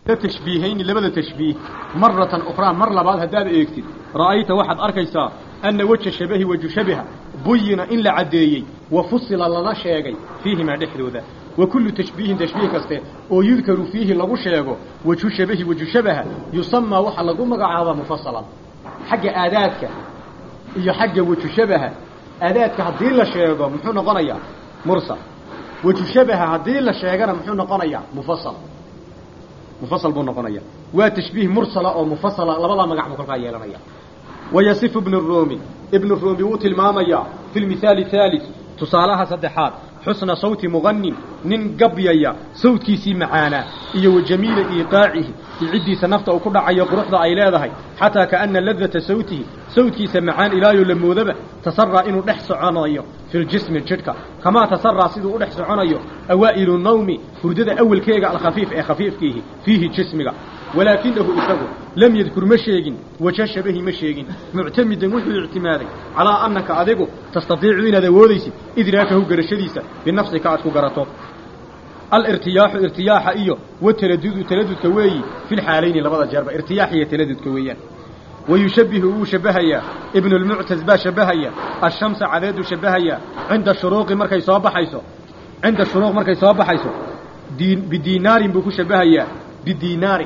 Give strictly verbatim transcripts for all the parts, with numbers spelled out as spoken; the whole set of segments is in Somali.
تشبيهين لبدا تشبيه مرة أخرى مرة بعد هداد إيكتد رأيت واحد أركيسا أن وجه شبه وجه شبه بين إن لعديي وفصل لنا شيئا فيه ما نحدو ذا وكل تشبيه تشبيه كسته ويذكر فيه لغو شيئا وجه شبه وجه شبه يسمى وحا لغو مقعابا مفصلا حق آداتك إيا حق وجه شبه آداتك هدين لشيئا محونا قنيا مرسل وجه شبه هدين لشيئا محونا قنيا مفصل مفصل بنا قنيا وتشبيه مرسلة أو مفصلة لبلا مقع مقلقا يلانيا ويصف ابن الرومي ابن الرومي وطي المامية في المثال الثالث تصالها صدحات حسن صوت مغني نن قبيا صوت كيسي معانا إيو جميل إيقاعه يعدي سنفته وكل عي قرح ذا إلى حتى كأن لذة صوته صوت كيسي معان إلى يلموذبه تسرى إنه نحس عنايا في الجسم الجدك كما تسرى سيده نحس عنايا أوائل النوم فردد أول كيغا الخفيف أي خفيف كيه فيه جسمك ولكنه إساقه لم يذكر مشيق وجش به مشيق معتمدا وحي اعتمادي على أنك أذيقه تستطيعين ذوذيس إدراكه قرشديسا بنفسك أتكو قرطو الارتياح ارتياح إيو والتردد تردد كوي في الحالين لبضى جربة ارتياحية تردد كويا ويشبه شبهيا ابن المعتز با شبهيا الشمس عدد شبهيا عند الشروق مركي صواب حيثو عند الشروق مركي صواب حيثو دين بدينار بكو شبهيا بدينار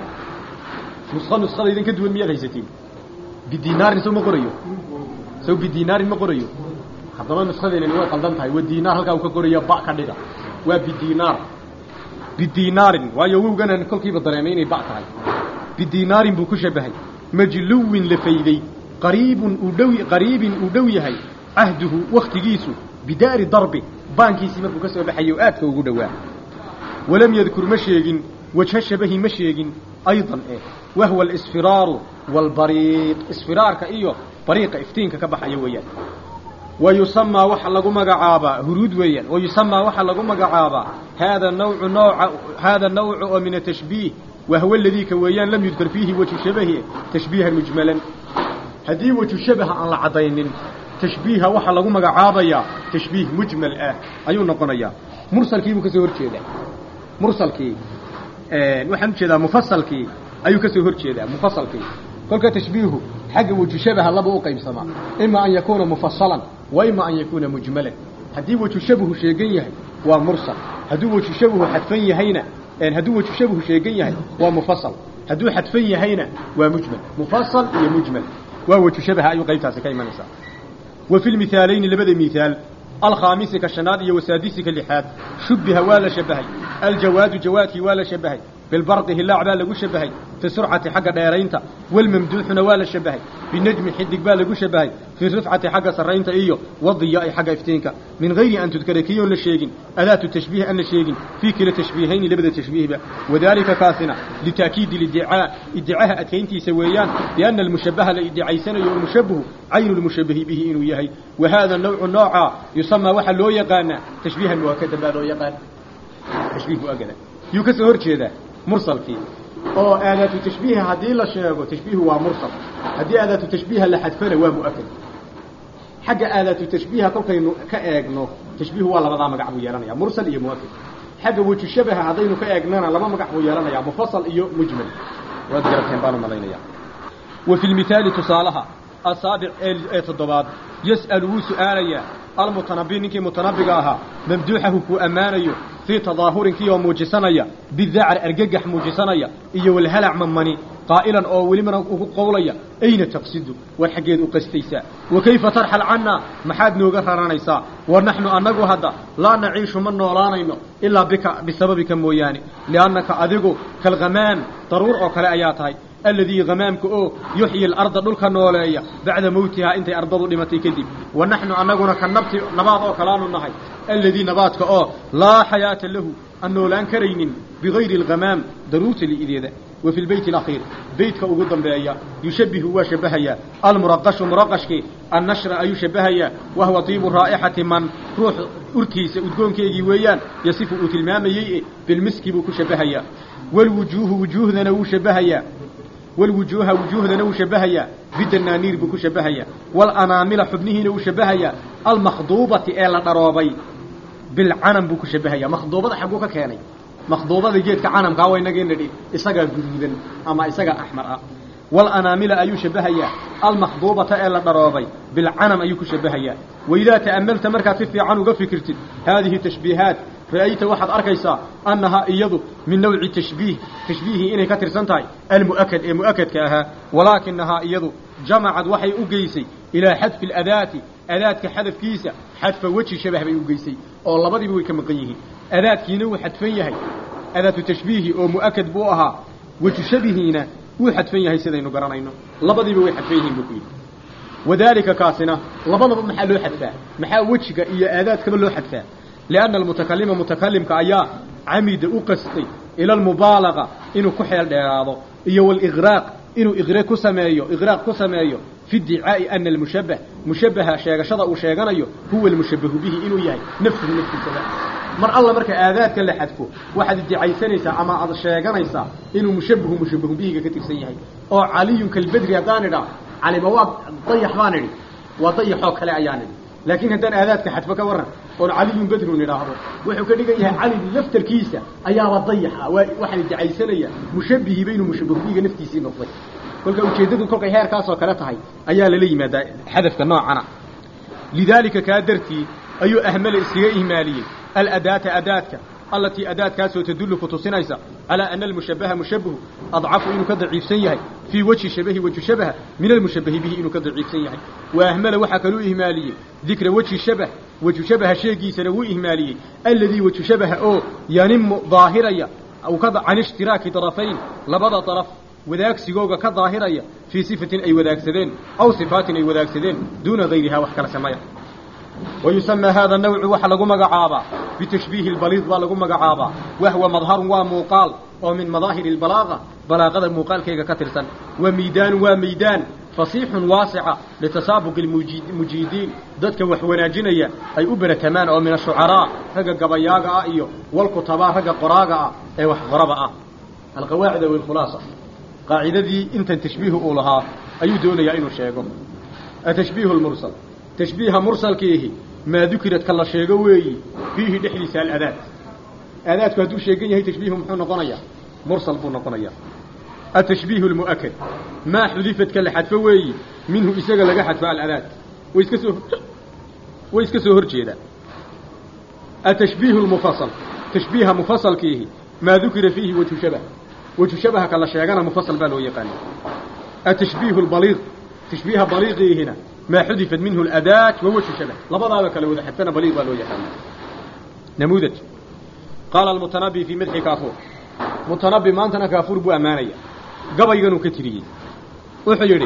نسخة نسخة إذن كدوا المياه هيستين بدينار نسو مقريو سو بدينار مقريو حضرنا نسخة إذن نوع قلدمتها والدينار هلقا وكقريو باع كدقا وبدينار بدينار ويوغنا كل كيف الضريمين باعتها بدينار بكو شبهي مجلو لفيدي قريب أدوي قريب أدوي هاي عهده وقت جيسو بدار ضربه بانكي سيمر بكسر بحيوات كوجودوا ولم يذكر مشيق وجه شبه مشيق أيضا إيه وهو الإسفرار والبريق إسفرار كأيوه بريق إفتينك كبحيويا ويسمى وحلق مقعابا هرود ويا ويسمى وحلق مقعابا هذا النوع نوع هذا النوع من التشبيه وهو الذي كويان لم يذكر فيه وجه شبهه تشبيها مجملا هذه وجه شبه عن العضين تشبيه وحلق مقعابا تشبيه مجمل آه أيون نقنيا مرسل كي بكسور كذا مرسل كي آه وحن كذا مفصل كي أيو كسور كذا مفصل كي كل تشبيهه حق وجه شبه الله بوقيم سما إما أن يكون مفصلا وإما أن يكون مجملا هذه وجه شبه شيئيه ومرسل هذه وجه شبه حتفين هينا يعني هذه وجه شبه شيئيه ومفصل هذه حتفين هينا ومجمل مفصل ومجمل ووجه شبه أيو قيم تاسكي ما نسى وفي المثالين اللي بدأ مثال الخامس كالشنادية والسادس كاللحاد شبه ولا شبهي الجواد جواتي ولا شبهي بالبرقه اللعبة لغو شبهي في سرعة حق دايرينتا والممدوح ولا شبهي بالنجم حدق بالغو شبهي في رفعة حق سرينتا إيو والضياء حق افتينك من غير أن تذكركيون للشيقين ألا التشبيه أن الشيقين في كلا تشبيهين لبدا تشبيه به وذلك كاثنا لتأكيد الادعاء ادعاها أتكينتي سويان لأن المشبه لإدعاء سنة المشبه عين المشبه به إنو يهي وهذا النوع النوع يسمى وحل لو يقان تشبيها مؤكدا لو يقان تشبيه مؤكدا يكسر كذا مرسل فيه أو آلة تشبيه هذه لا شيء تشبيه هو مرسل هذه آلة تشبيه اللي حدفنا هو مؤكد حق آلة تشبيه كل كإنه كأجنه تشبيه هو الله بضع مقعب ويرانا يا مرسل إيه مؤكد حق وتشبه هذين كأجننا لما مقعب ويرانا يا مفصل إيه مجمل وذكر كان مالينا يا وفي المثال تصالها السابع الضباب يسأله سؤاليا المتنبي نكي متنبقاها ممدوحه كو أمانيو في تظاهر كي وموجسانيا بالذعر أرقاق موجسانيا إيو الهلع ممني قائلا أو ولمن قوليا أين تقصد والحقيد أقستيسا وكيف ترحل عنا محاد نوغفرانيسا ونحن أنقو هذا لا نعيش من نولانينو إلا بك بسببك موياني لأنك أذيقو كالغمام ضرور أو كالآياتهاي الذي غمامك أو يحيي الأرض دولك نوليا بعد موتها أنت أرض لمتي كذب ونحن أنقونا كالنبت نبات أو كلان النهي الذي نباتك أو لا حياة له أنه لا كرين بغير الغمام دروت لإذا وفي البيت الأخير بيتك أقدم بأيا يشبه وشبهيا المرقش مرقشك النشر أي شبهيا وهو طيب الرائحة من روح أركيس أدقون كيجي ويان يصف أتلمام يئي بالمسك بكشبهيا والوجوه وجوه ذنو شبهيا والوجوه وجوه ذنو شبهيا بالدنانير بكشبهيا والأنامل حبنه نو شبهيا المخضوبة إلى ضرابي بالعنم بكشبهيا مخضوبة حقوك كاني مخضوبة جيد كعنم كاوي نجين ندي إسقى جدودن أما إسقى أحمر والأنامل أيو شبهيا المخضوبة إلى الضرابي بالعنم أيو كشبهيا وإذا تأملت مركز في عنو فكرت هذه تشبيهات رأيت واحد أركيسا أنها إيض من نوع التشبيه تشبيه إنه كتر سنتاي المؤكد المؤكد كأها ولكنها إيض جمعت وحي أجيسي إلى حذف الأداة أداة كحذف كيسة حذف وجه شبه بأجيسي أو الله بدي بوي كمقيه أداة كينو حذفيه أداة تشبيه أو مؤكد بوها وتشبهينا وحذفيه سيدين قرانينه الله بدي بوي حذفيه بكوي وذلك كاسنا لبض محل حذفه محل وجهك إيا أداة كبل حذفه لأن المتكلم متكلم كأيا عمد أقصي إلى المبالغة إنه كحيل ديراضه إيو الإغراق إنه إغراق كسمايو إغراق كسمايو في الدعاء أن المشبه مشبه شيغ شضا وشيغانيو هو المشبه به إنه يهي نفسه نفسه السبب مر الله مركا آذات كان لحدفه واحد الدعاء سنيسا أما عض الشيغانيسا إنه مشبه مشبه به كتير سيهي أو علي كالبدر يداننا علي مواد طيح بانري وطيح حوك لأيانري لكن هدان آذات كحدفك ورن قول علي بدر نراهضه وحو كدغيا علي لفتر كيسا ايا ضيحا waxa dicaysanaya mushabihi baynu mushabihiga naftiisa noqday kulka ujeedadu kulka heer kaas oo kala tahay ayaa la leeyimaada hadafka noocana lidalika kaadarti ayu ahmal isiga ihmaliye al adata adatka التي أداة كاسو تدل كتصنيسا على أن المشبه مشبه أضعف إنه كضعيف سيهي في وجه شبه وجه شبه من المشبه به إنه كضعيف سيهي وأهمل وحكلوا إهمالي ذكر وجه الشبه وجه شبه شيقي سنوي إهمالي الذي وجه شبه أو ينم ظاهريا أو كضع عن اشتراك طرفين لبضى طرف وذاك سيقوغا كظاهريا في صفة أي وذاك سدين أو صفات أي وذاك سدين دون غيرها وحكال سمايا ويسمى هذا النوع وحلق مقعابا بتشبيه البليظ ولق مقعابا وهو مظهر وموقال ومن مظاهر البلاغة بلاغة الموقال كيغا كترسا وميدان وميدان فصيح واسع لتسابق المجيدين ذاتك وحونا جنية أي أبنى كمان أو من الشعراء هكا قبياغا أيو والكتباء هكا قراغا أي وحغربا القواعد والخلاصة قاعدة دي انت تشبيه أولها أي دون يعين الشيء التشبيه المرسل تشبيه مرسل كيه ما ذكرت كلا شيء وي فيه دحليس الأداة أداة كهدو شيء هي تشبيه محن قنية مرسل بن قنية التشبيه المؤكد ما حذفت كلا حذف وي منه إسقى لقى حذف الأداة ويسكسه ويسكسه هرجيدا التشبيه المفصل تشبيه مفصل كيه ما ذكر فيه وتشبه وتشبه كلا شيء مفصل باله يقال التشبيه البليغ تشبيه بليغ هنا ما حذفت منه الأداة وهو الشبه لبضع لك لو حتى بليغ بالو يحمل نموذج قال المتنبي في مدح كافور متنبي ما أنتنا كافور بو أمانية قبل يغنو كتري وحيري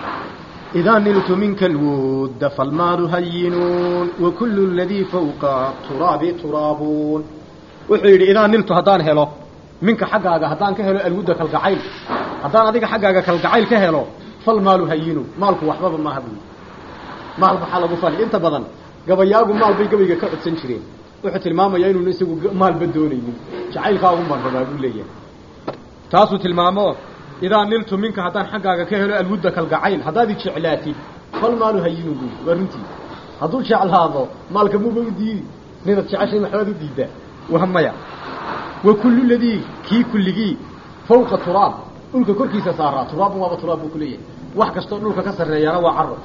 إذا نلت منك الود فالمال هينون وكل الذي فوق تراب ترابون وحيري إذا نلت هدان هلو منك حقاك هدان كهلو الود كالقعيل هدان هذيك حقاك كالقعيل كهلو فالمال هينون مالك وحباب ما هبني maal waxa lagu fali inta badan gabayaagu maal bay gabayga ka codsan jireen wuxuu tilmaamayaa inuu isagu maal badoonaynin jacaylka ugu marraba uu leeyahay taasu tilmaamo idaa niltu minka hadan xaqaaga ka helo alwudda kal gacayl hadaad jeclaati fal maalu hayinu warinti haduu jeclaado maalka muu badiidi nida jeceshay maxaad u diidaa wahamaya wa kullu ladii ki kulligi fawqa turab ulka korkiisa saara turab waa turab ku leeyahay wax kasto dhulka ka sareeyana waa carro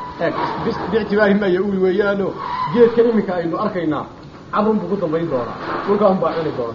بس باعتبار ما يقول ويانو جيت كلمك انه اركينا عبرم بو دمبين دونا كلهم باعين دونا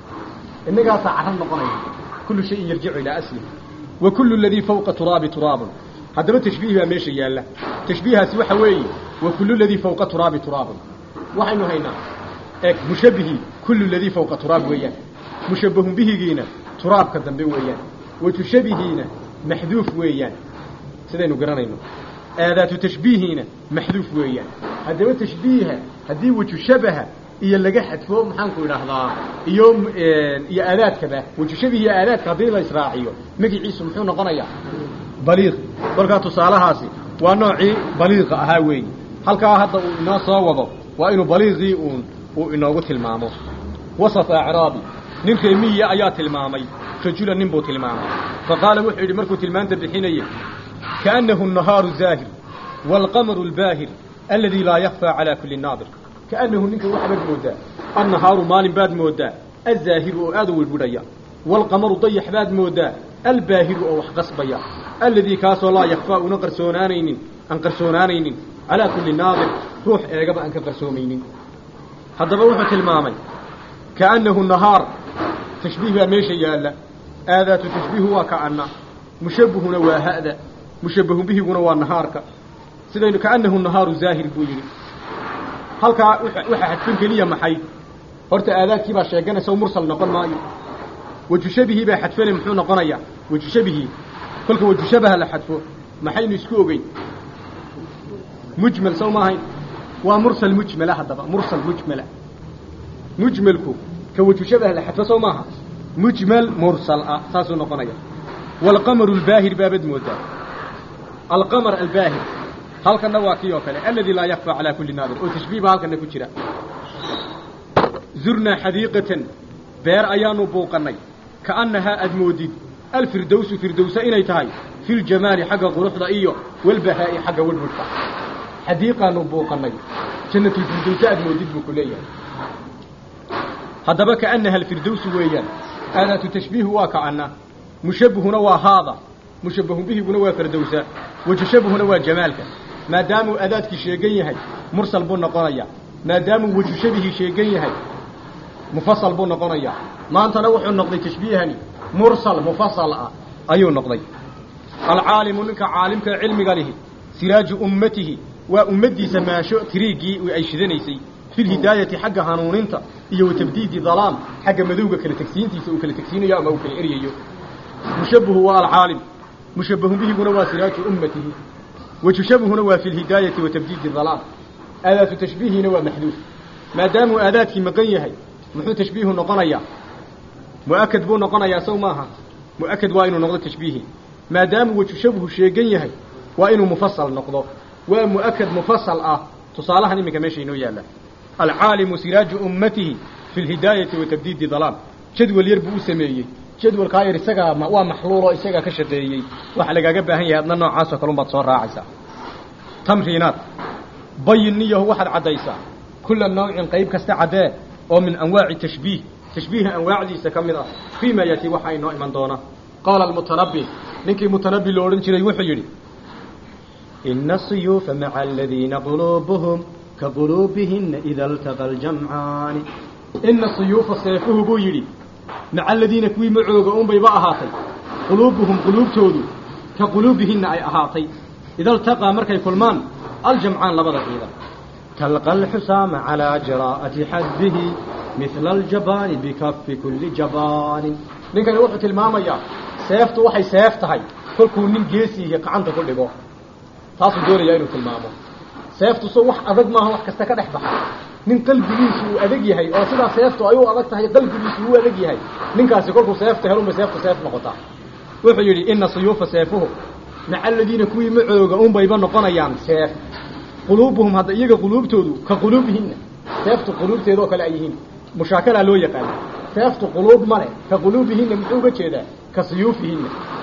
انغا ساعه نقني كل شيء يرجع الى اصله وكل الذي فوق تراب تراب هذا تشبيه ماشي يالا تشبيهها سي waxa weey وكل الذي فوق تراب تراب waxaynu hayna eeg mushabihi كل الذي فوق تراب weeyaan mushabahun bihigiina turaabka dambe weeyaan وتشبهينا محذوف weeyaan sidaynu garanayno أداة تشبيهنا محذوف ويان هذا تشبيه هذه وجه شبه إيا اللي قحت فوق محنكو نهضا يوم يا أداة كذا وجه شبه يا أداة قبيلة إسرائيل مجي عيسو محونا قنيا بليغ بركاته صالحاسي ونوعي بليغ هاوي هل هذا الناس وضع وإنه بليغي وإنه قلت المامو وسط أعرابي نمك مية آيات المامي فجولا نمبوت المامي فقال وحيد مركو تلمان تبحيني كأنه النهار الزاهر والقمر الباهر الذي لا يخفى على كل الناظر كأنه نك واحد مودا النهار مال باد مودا الزاهر أو آدو البرية والقمر ضيح باد مودا الباهر أو وحقصبيا الذي كاسو لا يخفى ونقرسونانين أنقرسونانين على كل ناظر روح إيقب أنك قرسومين هذا بروحة المامي كأنه النهار تشبيه ميشي يالا هذا تشبيه وكأنه مشبه هو هذا مشبه به هو النهار سيدنا كأنه النهار زاهر بويني halka waxa xadfin kaliya maxay horta aadaadkii baa sheegana soo mursal noqon maayo wajhu shabihi baa xadfan muxuu noqonayaa wajhu shabihi kulka wajhu shabaha la xadfo maxaynu isku ogeyn mujmal soo maahay waa mursal mujmala hadaba mursal mujmala mujmalku ka wajhu shabaha la xadfo soo maaha mujmal mursal ah saasoo noqonaya wal qamaru al baahir baabad mooda al qamar al baahir halka nawaaqi oo kale alladhi la yakhfa ala kulli nadir oo tashbiih halka ku jira zurna hadiqatan beer ayaanu booqanay kaanaha admoodid al firdaws firdawsa inay tahay fil jamal haga quruxda iyo wal bahaa'i haga walbulka hadiqanu booqanay jannatu firdawsa admoodid buu kuleeyahay hadaba kaanaha al firdaws weeyaan ana tashbiih waa kaana mushabbihuna waa hada mushabbahu bihi guna waa firdawsa wajshabuhuna waa jamaalka ما دام أداتك شيئا هي مرسل بنا قرية ما دام وجه شبه شيئا هي مفصل بنا قرية ما أنت نوح النقضي تشبيهني مرسل مفصل أي النقضي العالم منك عالمك علم قاله سراج أمته وأمدي سما شو تريقي وأيشذنيسي في الهداية حق هانون انت إيو تبديد ظلام حق مذوقك كالتكسين تيسو كالتكسين يا أمو كالإريو مشبه هو العالم مشبه به قنوى سراج أمته وتشبه نوى في الهداية وتبديد الظلام آلات تشبيه نوى محدوث ما دام آلات مقيه محو تشبيه نقنيا مؤكد بو نقنيا سوماها مؤكد وإنه نقض تشبيه ما دام وتشبه شيئا وإنه مفصل نقضه ومؤكد مفصل آه تصالحني مكمشي نو يالا العالم سراج أمته في الهداية وتبديد الظلام جدول يربو سميه جدول قاير isaga waa maxluulo isaga ka shadeeyay waxa laga baahan yahay adna noocaas oo kale baad soo raacaysa tamriinat bayniyahu waxad cadaysa kullu nooc qayb kasta cadee oo min anwaa'i tashbiih tashbiih anwaacdiisa kamid ah fiima yati waxa inoo iman doona qala al-mutanabbi ninkii mutanabbi loo oran jiray wuxuu yiri inna as-suyuf ma'a alladhina qulubuhum ka qulubihin idha altaqa al-jam'an inna as-suyuf sayfuhu buu yiri مع الذين كوي معوغا أم بيبا أهاتي قلوبهم قلوب تودو كقلوبهن أي أهاتي إذا التقى مركي كلمان الجمعان لبضا إذا تلقى الحسام على جراءة حده مثل الجبان بكف كل جبان لنك نوحة المامية سيفت وحي سيفتهي كل كونين جيسي يقعنت كل بوح تاسو دوري ياينو في المامو سيفت صوح أضد ما هو كستكاد احبحا من qalbigiisu adag yahay oo sida seefto ayuu adag tahay qalbigiisu uu adag yahay ninkaasi kolku seefta helo ma seefta seef noqota wuxuu yiri inna suyufa seefuhu ma'a alladina kuwi macooga um bayba noqonayaan seef qulubuhum hada iyaga qulubtoodu ka qulubihin seeftu qulubteedo kale ayhiin mushaakala loo yaqaan seeftu qulub male ka qulubihin muxuu uga jeedaa ka suyufihin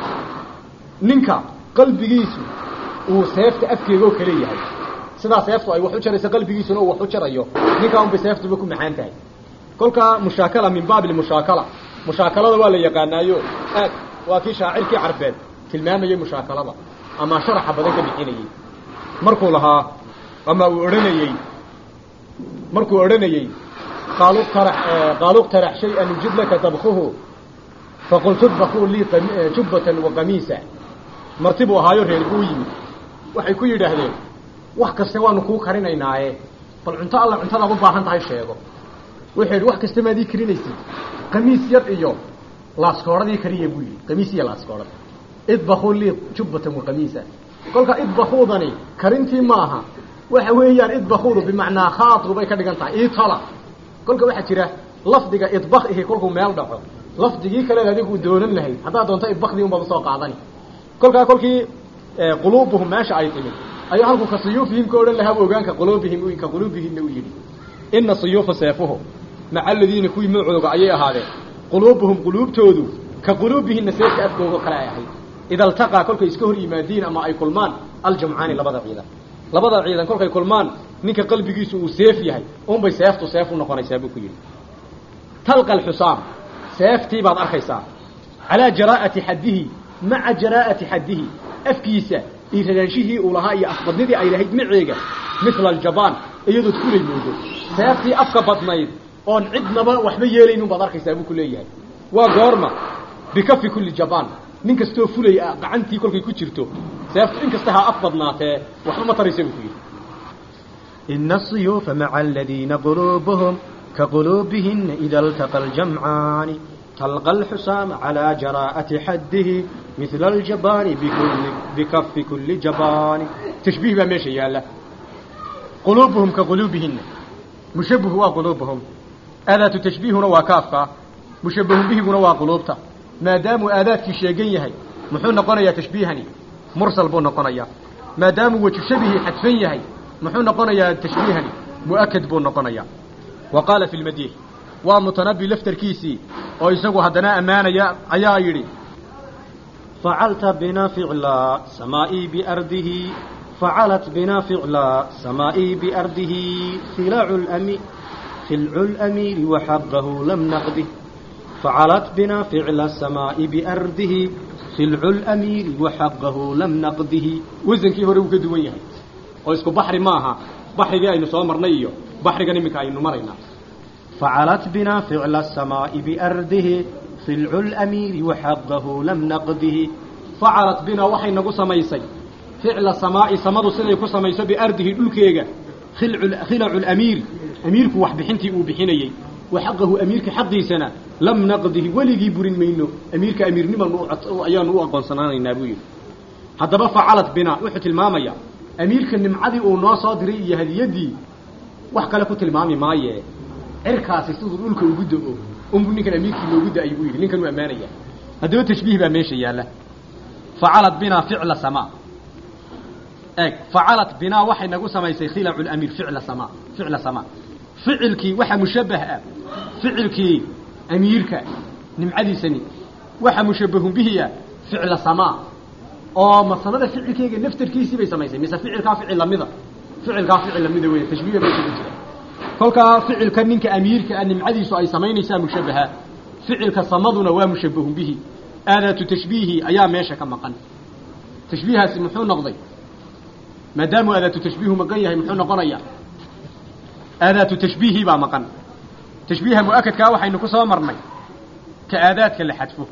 ninka qalbigiisu uu seefta afkeego kale yahay sidaa seeftu ay wax u jaraysa qalbigiisuna wax u jarayo ninka uu seeftu ku maxaan tahay kolka mushaakala min baab al-mushaakala mushakalada waa la yaqaanayo aad waa kii shaacirkii carbeed tilmaamay mushakalada ama sharaxa badan ka bixinayay markuu lahaa ama uu oranayay markuu oranayay qaalu tarax qaalu tarax shay'an yujib laka tabkhuhu faqultu tabkhu li jubbatan wa qamisa martibu ahaayo reer uu yimi waxay ku yiraahdeen wax kasta waanu ku karinaynaaye bal cunto alla cuntada u baahan tahay sheego wixii wax kasta ma diikrinaysid qamiis yar iyo laaskooradii kariye buu yiri qamiis iyo laaskoorad idbaxu li jubbatan wa qamisa kolka idbaxudani karintii maaha waxa weeyaan idbaxudu bimaana khaatib bay ka dhigan tahay ee tala kolka waxa jira lafdiga idbaxihi kolku meel dhaco lafdigii kale adigu doonan lahayd hadaa doonto idbaxdii uma soo qaadani kolka kolkii qulubuhum maasha ay timid أي هلكو كسيوفهم كورن لها وجان كقلوبهم وين كقلوبهم نويجي إن السيوف سيفهم مع الذين كوي معوق عيا هذا قلوبهم قلوب تودو كقلوبهم نسيت أفكوا وقلاعه إذا التقى كل كيسكهر إيمادين أما أي كلمان الجمعان لبضع عيدا لبضع عيدا كل كلمان نك قلب جيسو سيف يهي أم بيسيف تو سيف ونقنا يسابو كيل talqa alxusaam seeftii baad arkaysaa calaa jaraa'ati xaddihi maca jaraa'ati xaddihi afkiisa iyo ragaanshihii uu lahaa iyo afbadnidii ay lahayd maceega mithla aljabaan iyadood fulay moodo seeftii afka badnayd oon cidnaba waxba yeelaynin baad arkaysaa buu ku leeyahay waa goorma bikafi kulli jabaan nin kastoo fulay gacantii kolkay ku jirto seeftu in kasta ha af badnaatee waxba ma taraysa buu ku yidhi إن السيوف مع الذين قلوبهم كقلوبهن إذا التقى الجمعان تلقى الحسام على جراءة حده مثل الجبان بكل بكف كل جبان تشبيه بماشي يا الله قلوبهم كقلوبهن مشبه هو قلوبهم أداة تشبيهنا وكافة مشبه به هو قلوبته ما داموا آلات كشيغيه محون قنيا تشبيهني مرسل بون قنيا ما داموا وتشبه حتفيه محون قنيا تشبيهني مؤكد بون قنيا وقال في المديح ومتنبي لفتر كيسي ويسقوا هدنا أمانة يا يري فعلت بنا فعلا سمائي بأرضه فعلت بنا فعلا سمائي بأرضه خلع الأمير خلع الأمير وحقه لم نقضه فعلت بنا فعل السماء بأرضه خلع الأمير وحقه لم نقضه وزن كيف هو كدويه ويسكو بحر ماها بحر جاي نسوا مرنيه بحر جاني مكاين مرينا فعلت بنا فعل السماء بأرضه خلع الأمير وحقه لم نقضه فعلت بنا وحي نقو سميسي فعل السماء سمد سنة يكو سميسي بأرضه الألكيغا خلع, خلع الأمير أميرك وحبحنتي وبحنيي وحقه أميرك حقي سنة لم نقضه ولغي برين منه أميرك أمير نمان أيان وأقون سنان النابوي هذا فعلت بنا وحت المامية أميرك النمعدي ونو صادري يهدي يدي وحكا لكو المامي مايه عركاسي سيدو الألكو وقده أمبو نيكا أميركي لو قده أيوه نيكا أمانية هذا تشبيه بماشي يالا فعلت بنا فعل سماء اك فعلت بنا وحي نقو سمايسي خلع الأمير فعل سماء فعل سماء فعلك وحا مشبه فعلك أميرك نمعدي سني وحا مشبه به فعل سماء oo masalada ficilkeega naftarkiisii bay samaysay mise ficilka ficil lamida ficilka ficil lamida weey tashbiih bay ku jirtaa kolka ficilka ninka amiirka ah nimcadiisu ay samaynaysaa mushabaha ficilka samaduna waa mushabahun bihi aadatu tashbiihi ayaa meesha ka maqan tashbiihaasi muxuu noqday maadaama aadatu tashbiihu maqan yahay muxuu noqonayaa aadatu tashbiihi baa maqan tashbiiha muakkadka waxaynu ku soo marnay ka aadaadka la xadfo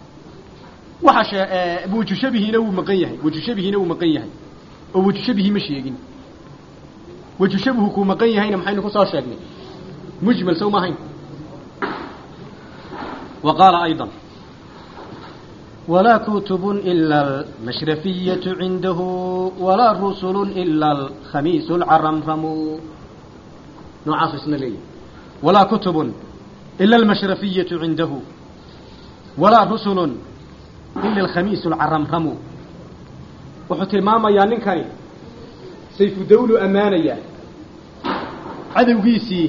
وحش وجه شبهنا ومقيه وجه شبهنا ومقيه او وجه شبهي ما شيغين وجه شبهه كو مقيه هنا maxay ku soo sheegnay mujmal soo ma hayn وقال ايضا ولا كتب الا المشرفيه عنده ولا رسل الا الخميس العرمرم نعاصصنا لي ولا كتب الا المشرفيه عنده ولا رسل إلا الخميس العرمرم وحتى ماما يا نكري سيف دولة أمانية عدو قيسي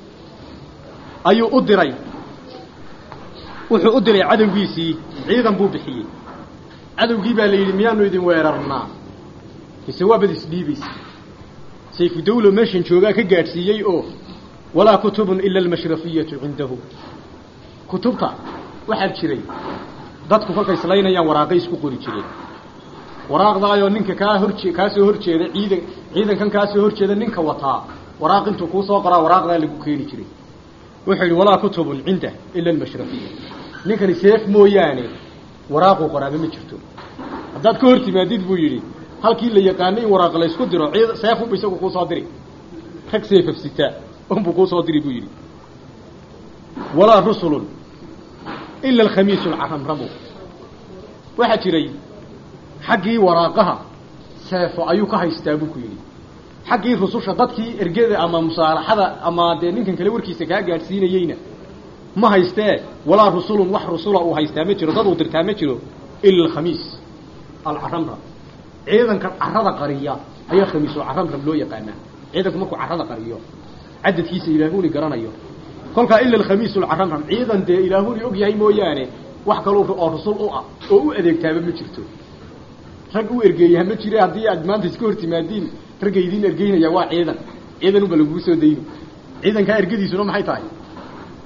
أيو أدري وحو أدري عدو قيسي عيدا بوبحي عدو قيبا ليلي ميانو يدين ويررنا يسوى بديس بيبيس سيف دولة ماشين شوغا كقارسي ييئو ولا كتب إلا المشرفية عنده كتبتا واحد شري dadku kolkay islaynayaan waraaqay isku qori jireen waraaqdaayo ninka ka horjeed ka soo horjeeda ciidan ciidankan ka soo horjeeda ninka wataa waraaq intuu ku soo qoraa waraaqda lagu keeni jiray wuxuu walaa kutubun inda illa al-mashrafiyya ninkani seef mooyaane waraaqo qoraaba ma jirto hadaad ka hortimaadid buu yiri halkii la yaqaanay waraaq la isku diro ciid seef uu isagu ku soo diray rag seef sita um buu ku soo diray buu yiri walaa rusulun إلا الخميس العرمرم واحد جري حقي وراقها سيف أيوك هيستابوك يلي حقي رسوش ضدكي إرجع أما مصالحة أما دينين كان كلور كيسكا جالسين يينا ما هيستا ولا رسول وح رسول أو هيستامتشرو ضد ودرتامتشرو إلا الخميس العرمرم أيضا كان عرض قرية أي خميس العرمرم لو يقانا أيضا كمكو عرض قرية عدد كيس إلهوني قرانا يو kolka illa al-khamiis al-arram ciidan de ilaahuri og yahay mooyaane wax kale oo rasuul u ah oo u adeegtaaba ma jirto rag u ergeeyay ma jiro hadii aad maanta iska hortimaadin ragaydiin ergeynaya waa ciidan ciidan u balagu soo deeyo ciidanka ergadiisuna maxay tahay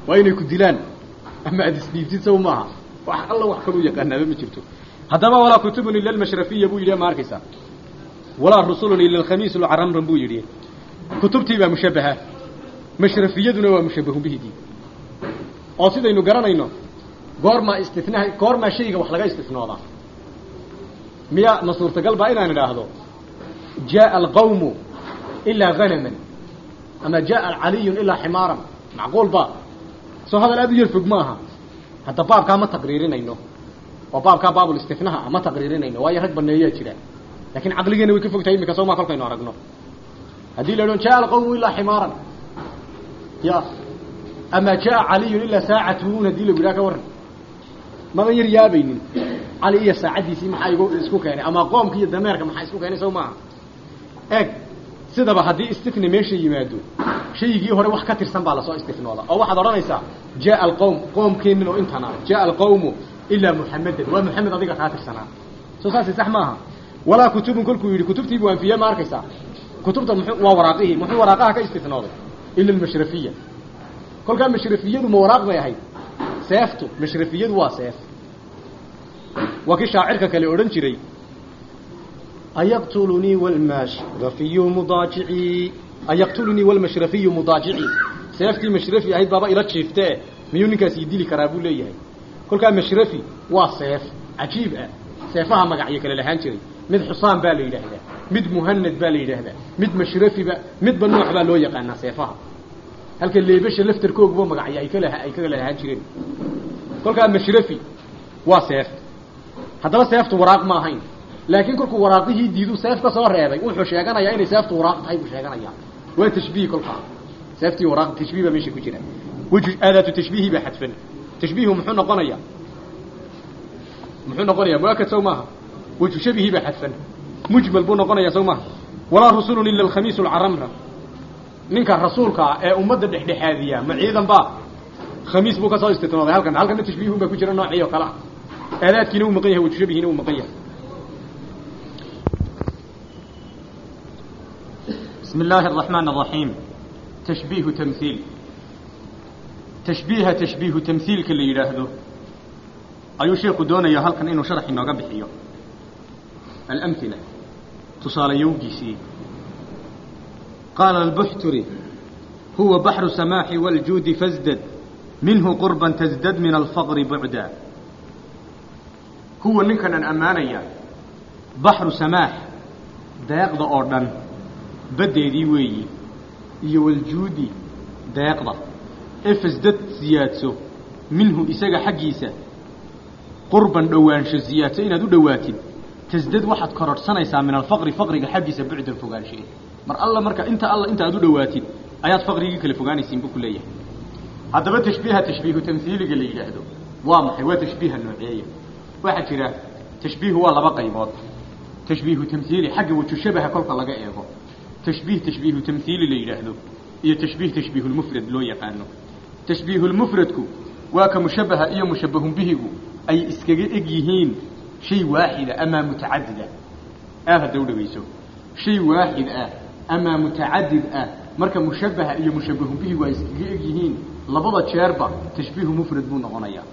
وين كدلان أما أدسنيفتي سو معها وح الله وحكموا يقنا بمجرته هذا ما ولا كتب إلا المشرفية بو يري ماركسا ولا الرسول إلا الخميس العرم ربو يري كتبتي بقى مشابهة مشرفيتنا ومشابه به دي أصيد إنه قرنا إنه قرما استثناء قرما شيء وحلاقة استثناء ده ميا نصور تقلب أين أنا هذا جاء القوم إلا غنما أما جاء علي إلا حمارا معقول با سو هذا الأبي يرفق معها حتى باب كان ما تقريرين إنه وباب كان باب الاستثناء ما تقريرين إنه ويا رجب النيات كده لكن عقليا ويكفك تايم كسو ما خلقنا رجنا هذه لون جاء القوم إلا حمارا يا أما جاء علي إلا ساعة ندي له براك ورن ما غير يا بينين علي ساعة دي سي ما يقول اسكوك يعني أما قوم كي الدمار كما حيسكوك يعني سو معها إيه سيدا بحدي استثناء ماشي يمادو شيء يجي هو واحد كتير سنبع على سو استثناء الله أو واحد رانيسا جاء القوم قوم كين إنه انتنا جاء القوم إلا محمد ومحمد هذيك خاطر سنة سو ساسي صح معها ولا كتب كل كويري كتب تيجوا أنفياء ماركسا كتب تمحو ووراقيه محو وراقها كاستثناء إلا المشرفية كل كان مشرفية وموراق ذي هاي سيفته مشرفية واسيف وكي شاعرك كالي أورنجري أيقتلني والمشرفي مضاجعي أيقتلني والمشرفي مضاجعي سيفتي مشرفي هاي بابا إلا تشيفته ميونيكا سيدي لي كرابو لي هاي كل كان مشرفي واسيف عجيب اه سيفها مقعيه كلا لهانجري مد حصان بالي لهذا مد مهند بالي لهذا مد مشرفي با مد بنوع با لو يقانا سيفها halka leebasha laftarkoog buu magacay ay kala ay kala lahaan jireen kolka mashrafi waa seef hadaba seeftu waraaq ma ahayn laakiin kolku waraaqihii diidu seefka soo reebay wuxuu sheeganayaa inay seeftu waraaq tahay buu sheeganayaa waa tashbiih kolka seefti waraaq tashbiih meesha ku jira wajh aadatu tashbiih ba hadfan tashbiihu muxuu noqonayaa muxuu noqonayaa muakad soo maaha wajh shabihi ba hadfan mujmal buu noqonayaa soo maaha wala rasulun illa al-khamis al-aramra ninka rasuulka ee ummadda dhexdhexaadiya ma ciidan ba khamiis buu ka soo istitnaaday halkan halkan tashbiihu ba ku jira noociyo kala aadaadkiina uu maqan yahay wajh shabihiina uu maqan yahay بسم الله الرحمن الرحيم تشبيه تمثيل تشبيه تشبيه تمثيل كل يراهدو أيو شيخ دونا يا هلكن إنه شرح إنه قبحيه الأمثلة تصال يوجيسي قال البحتري هو بحر سماح والجود فازدد منه قربا تزدد من الفقر بعدا هو نكن أمانيا بحر سماح دايقضى أردن بديدي وي يو الجودي دايقضى افزدد زيادسو منه إساق حقيسة قربا دوانش زيادسة إنا دو دواتين تزدد واحد قرر سنة من الفقر فقر حقيسة بعدا فوقان شيء mar alla marka inta alla inta aad u dhawaatid ayaad faqriga kala fogaanaysiin buu kuleeyahay hadaba tashbiiha tashbiihu tamthiiliga la yiraahdo waa maxay waa tashbiiha nooceeya waxa jira tashbiihu waa laba qaybood tashbiihu tamthiili xagga wajh shabaha kolka laga eego tashbiih tashbiihu tamthiili la yiraahdo iyo tashbiih tashbiihu al-mufrad loo yaqaano tashbiihu al-mufradku waa ka mushabaha iyo mushabahun bihigu ay iskaga eg yihiin shay waahida ama mutaaddida aad dawdhayso shay waahid ah أما متعدد أه مركا مشبه أي مشبه به ويسجيهين لبضة شاربة تشبيه مفرد بون غنيا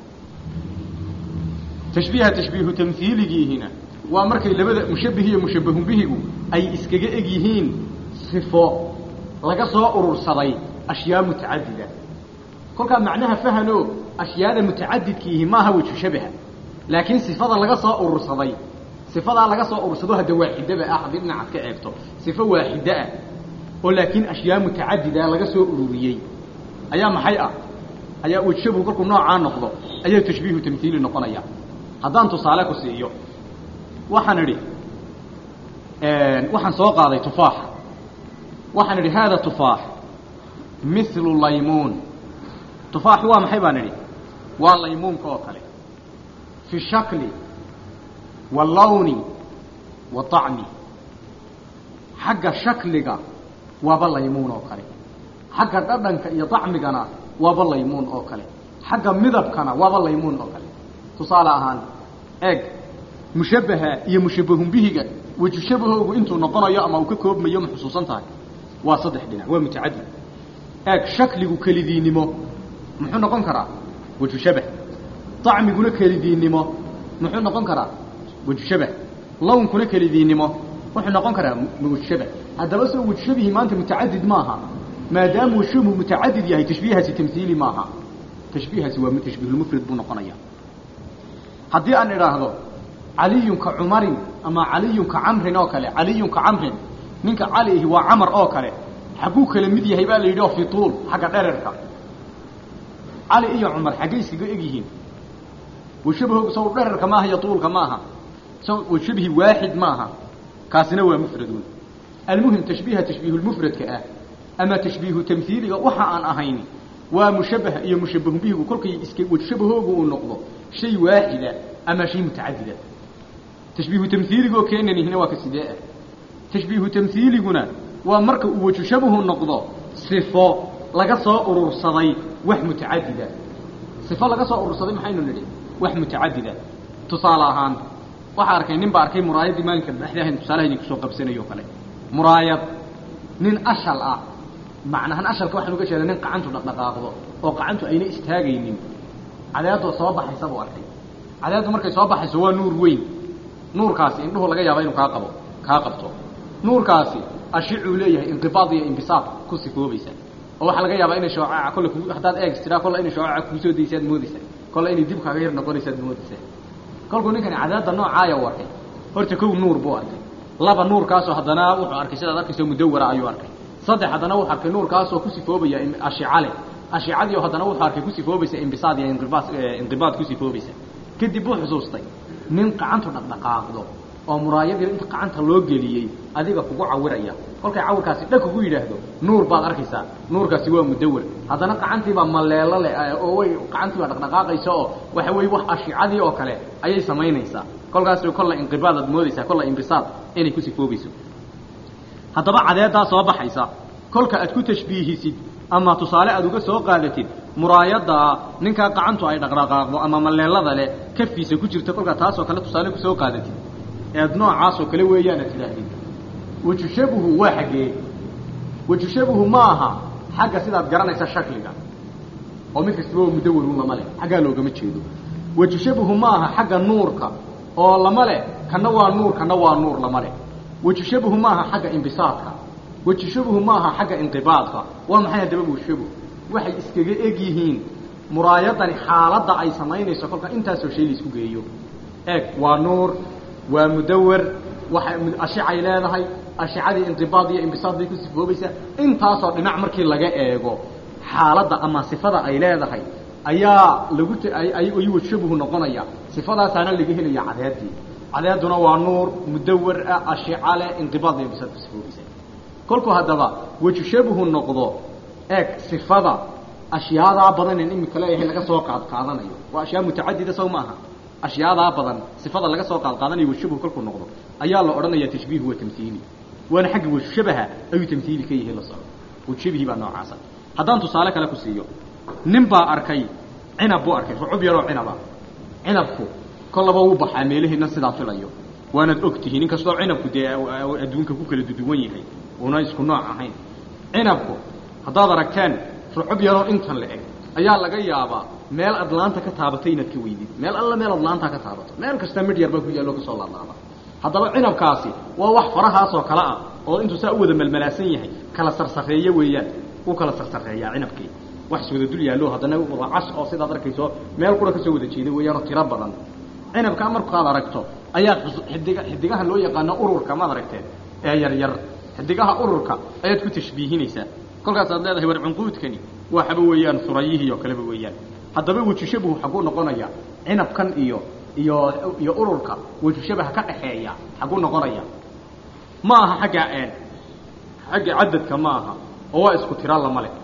تشبيه تشبيه تمثيلي هنا ومركا لبضة مشبه أي مشبه به أي إسكجيهين صفة لقى صائر صغي أشياء متعددة كل كان معناها فهنوا أشياء متعدد كيه ما هو تشبه لكن صفة لقى صائر صغي صفة لقى صائر صدوها دواحد دبا أحد ابن عسك عيبته صفة واحدة ولكن أشياء متعددة لقى سوء ألوبيي أيام حيئة أيام وتشبه كلكم نوع عن نقضه أيام تشبيه تمثيل النقنية هذا أنتو صالك السيئو وحنري آه وحن سوق هذا تفاح وحنري هذا تفاح مثل الليمون تفاح هو محيبا نري والليمون كوكالي في الشكل واللون والطعم حق شكلك وابا ليمون او كلي حق ددنك iyo طعمigana وابا ليمون او كلي حق midabkana وابا ليمون او كلي تصاله ahaan eeg mushabaha iyo mushabahun bihiga wajshabahu intuu noqonayo ama uu ka koobmayo maxsuusan tahay waa saddex dhinac waa mutaadid eeg shakligu kalidiinimo muxuu noqon karaa wajhu shabah طعمiguna kelidiinimo muxuu noqon karaa wajhu shabah lawnkuna kelidiinimo wuxuu noqon karaa wajhu shabah hadaba soo wajhu shabihi maanta mutaadid maaha maadaama uu shubhu mutaadid yahay tashbiihaasi tamthiili maaha tashbiihaasi waa tashbiihul mufrad buu noqonaya haddii aan idhaahdo caliyun ka cumarin ama caliyun ka camrin oo kale caliyun ka camrin ninka calihi waa camar oo kale xaguu kala mid yahay baa la yidhi oo fi tuul xagga dhererka cali iyo cumar xaggay iskaga egyihiin washabahu saw dhererka maaha iyo tuulka maaha saw washabihi waaxid maaha kaasina waa mufradun almuhim tashbiiha tashbiihul mufradka ah ama tashbiihu tamthiiliga waxa aan ahayn waa mushabbah iyo mushabbah bihi kulkii iska washabahoogu uu noqdo shay waaxida ama shay mutaadida tashbiihu tamthiiliga keenanihina waa ka sidee tashbiihu tamthiiliguna waa marka uu wajhu shabahu noqdo sifo laga soo urursaday wax mutaadida sifo laga soo urursaday maxaynu nidhi wax mutaadida tusaale ahaan waxa arkay nin ba arkay muraayadii maalinka dhaxdahan tusaalaheedii ku soo qabsanayo kale muraayad nin ashal ah macnahan ashalka waxa lagu jeedaa nin qacantu dhaqdhaqaaqdo oo qacantu ayna istaagaynin cadaado soo baxaysa buu arkay cadaado markay soo baxayso waa nuur weyn nuurkaasi indhuhu laga yaabo inuu ka qabo ka qabto nuurkaasi ashicu leeyahay inqibaad iyo inbisaaq ku sifoobaysa oo waxa laga yaabaa inay shooca kullu hadaad eegstira kullu inay shooca ku soo deysad moodaysa kullu inay dib kaaga yar noqonaysa moodaysa kulku ninkan cadaada noocaaya warkay horta kow nuur buu arkay laba nuurkaas oo hadana wuxuu arkay sida arkayso mudawara ayuu arkay saddex hadana wuxuu arkay nuurkaas oo ku sifoobaya ashicale ashicadi oo hadana wuxuu arkay ku sifoobaysa inbisaad iyo inqibaad inqibaad ku sifoobaysa kadib uu xusuustay nin qacantu dhaqdhaqaaqdo oo muraayadii inta qacanta loo geliyay adiga kugu cawiraya kolkay cawirkaasi dhag kugu yiraahdo nuur baad arkaysaa nuurkaasi waa mudawar hadana qacantii baa maleelo leh oo way qacantii baa dhaqdhaqaaqayso oo waxa way wax ashicadii oo kale ayay sameynaysaa kolkaas oo kala inqibaadad moodaysa kala inbisaad inay ku sifoobayso hadaba cadeedaa soo baxaysa kolka aad ku tashbiihisid ama tusaale aad uga soo qaadatid muraayada ninka qacantu ay dhaqdhaqaaqdo ama maleelada leh kafiisa ku jirta kolka taas oo kale tusaale ku soo qaadatid eed noocaas oo kale weeyaan tilaahin wajhu shabahu waa xagee wajhu shabahu maaha xagga sidaad garanaysa shakliga oo mid kasta oo mudawwarun lama leh xagga loogama jeedo wajhu shabahu maaha xagga nuurka oo lama leh kana waa nuur kana waa nuur lama leh wajhu shabahu maaha xagga inbisaadka wajhu shabahu maaha xagga inqibaadka waa maxay hadaba wajhu shabahu waxay iskaga eg yihiin muraayadan xaaladda ay sameynayso kolka intaas oo shay la isku geeyo eeg waa nuur waa mudawar waxa ashicay leedahay ashicadii inqibaad iyo inbisaad bay ku sifoobaysa intaas oo dhinac markii laga eego xaaladda ama sifada ay leedahay ayaa lagu ay ay wajhabuhu noqonaya sifadaas ana laga helaya cadeedii cadeeduna waa nuur mudawar ashicale inqibaad iyo inbisaad ku sifoobaysa kolku hadaba wajhabuhu noqdo eeg sifada ashyaada badan in imika leeyahay laga soo qaad qaadanayo waa ashyaa mutaadida soo maaha ashyaada badan sifada laga soo qaad qaadanayo wajhabuhu kolku noqdo ayaa la oranaya tashbiih wa tamthiili wana xaq wajhabaha ayu tamthiili ka yahay la soo wajhabihi baa noocaasa hadaan tusaale kale ku siiyo nin baa arkay cinab buu arkay rucub yaro cinaba cinabku kolaba uu baxaa meelaheena sidaa filayo waana ogtihiin in kastoo cinabku dee adduunka ku kala duwan yahay una isku nooc ahayn cinabku hadaad aragtaan rucub yaro intan la eg ayaa laga yaabaa meel adlaanta ka taabatay inaad ka weydid meel alla meel adlaanta ka taabato meel kasta mid yar baa ku yaalo ka soo laalaada hadaba cinabkaasi waa wax farahaas oo kala ah oo intuu saa u wada malmalaasan yahay kala sarsareeyo weeyaan uu kala sarsareeya cinabkii wax soo wada dul yaalo hadana waa cas oo sidaad arkayso meel qura ka soo wada jeeday weeyaan tiro badan cinabka markaad aragto ayaa xidiga xidigaha loo yaqaan ururka ma aragteen ee yar yar xidigaha ururka ayaad ku tashbiihinaysaa kolkaas aad leedahay war cunquudkani waa xaba weeyaan furayihi iyo kale weeyaan hadaba wajhu shabahu xaquu noqonaya cinabkan iyo iyo iyo ururka wajhu shabaha ka dhaxeeya xaquu noqonaya ma aha xaga aan xaga cadadka ma aha oo waa isku tira la male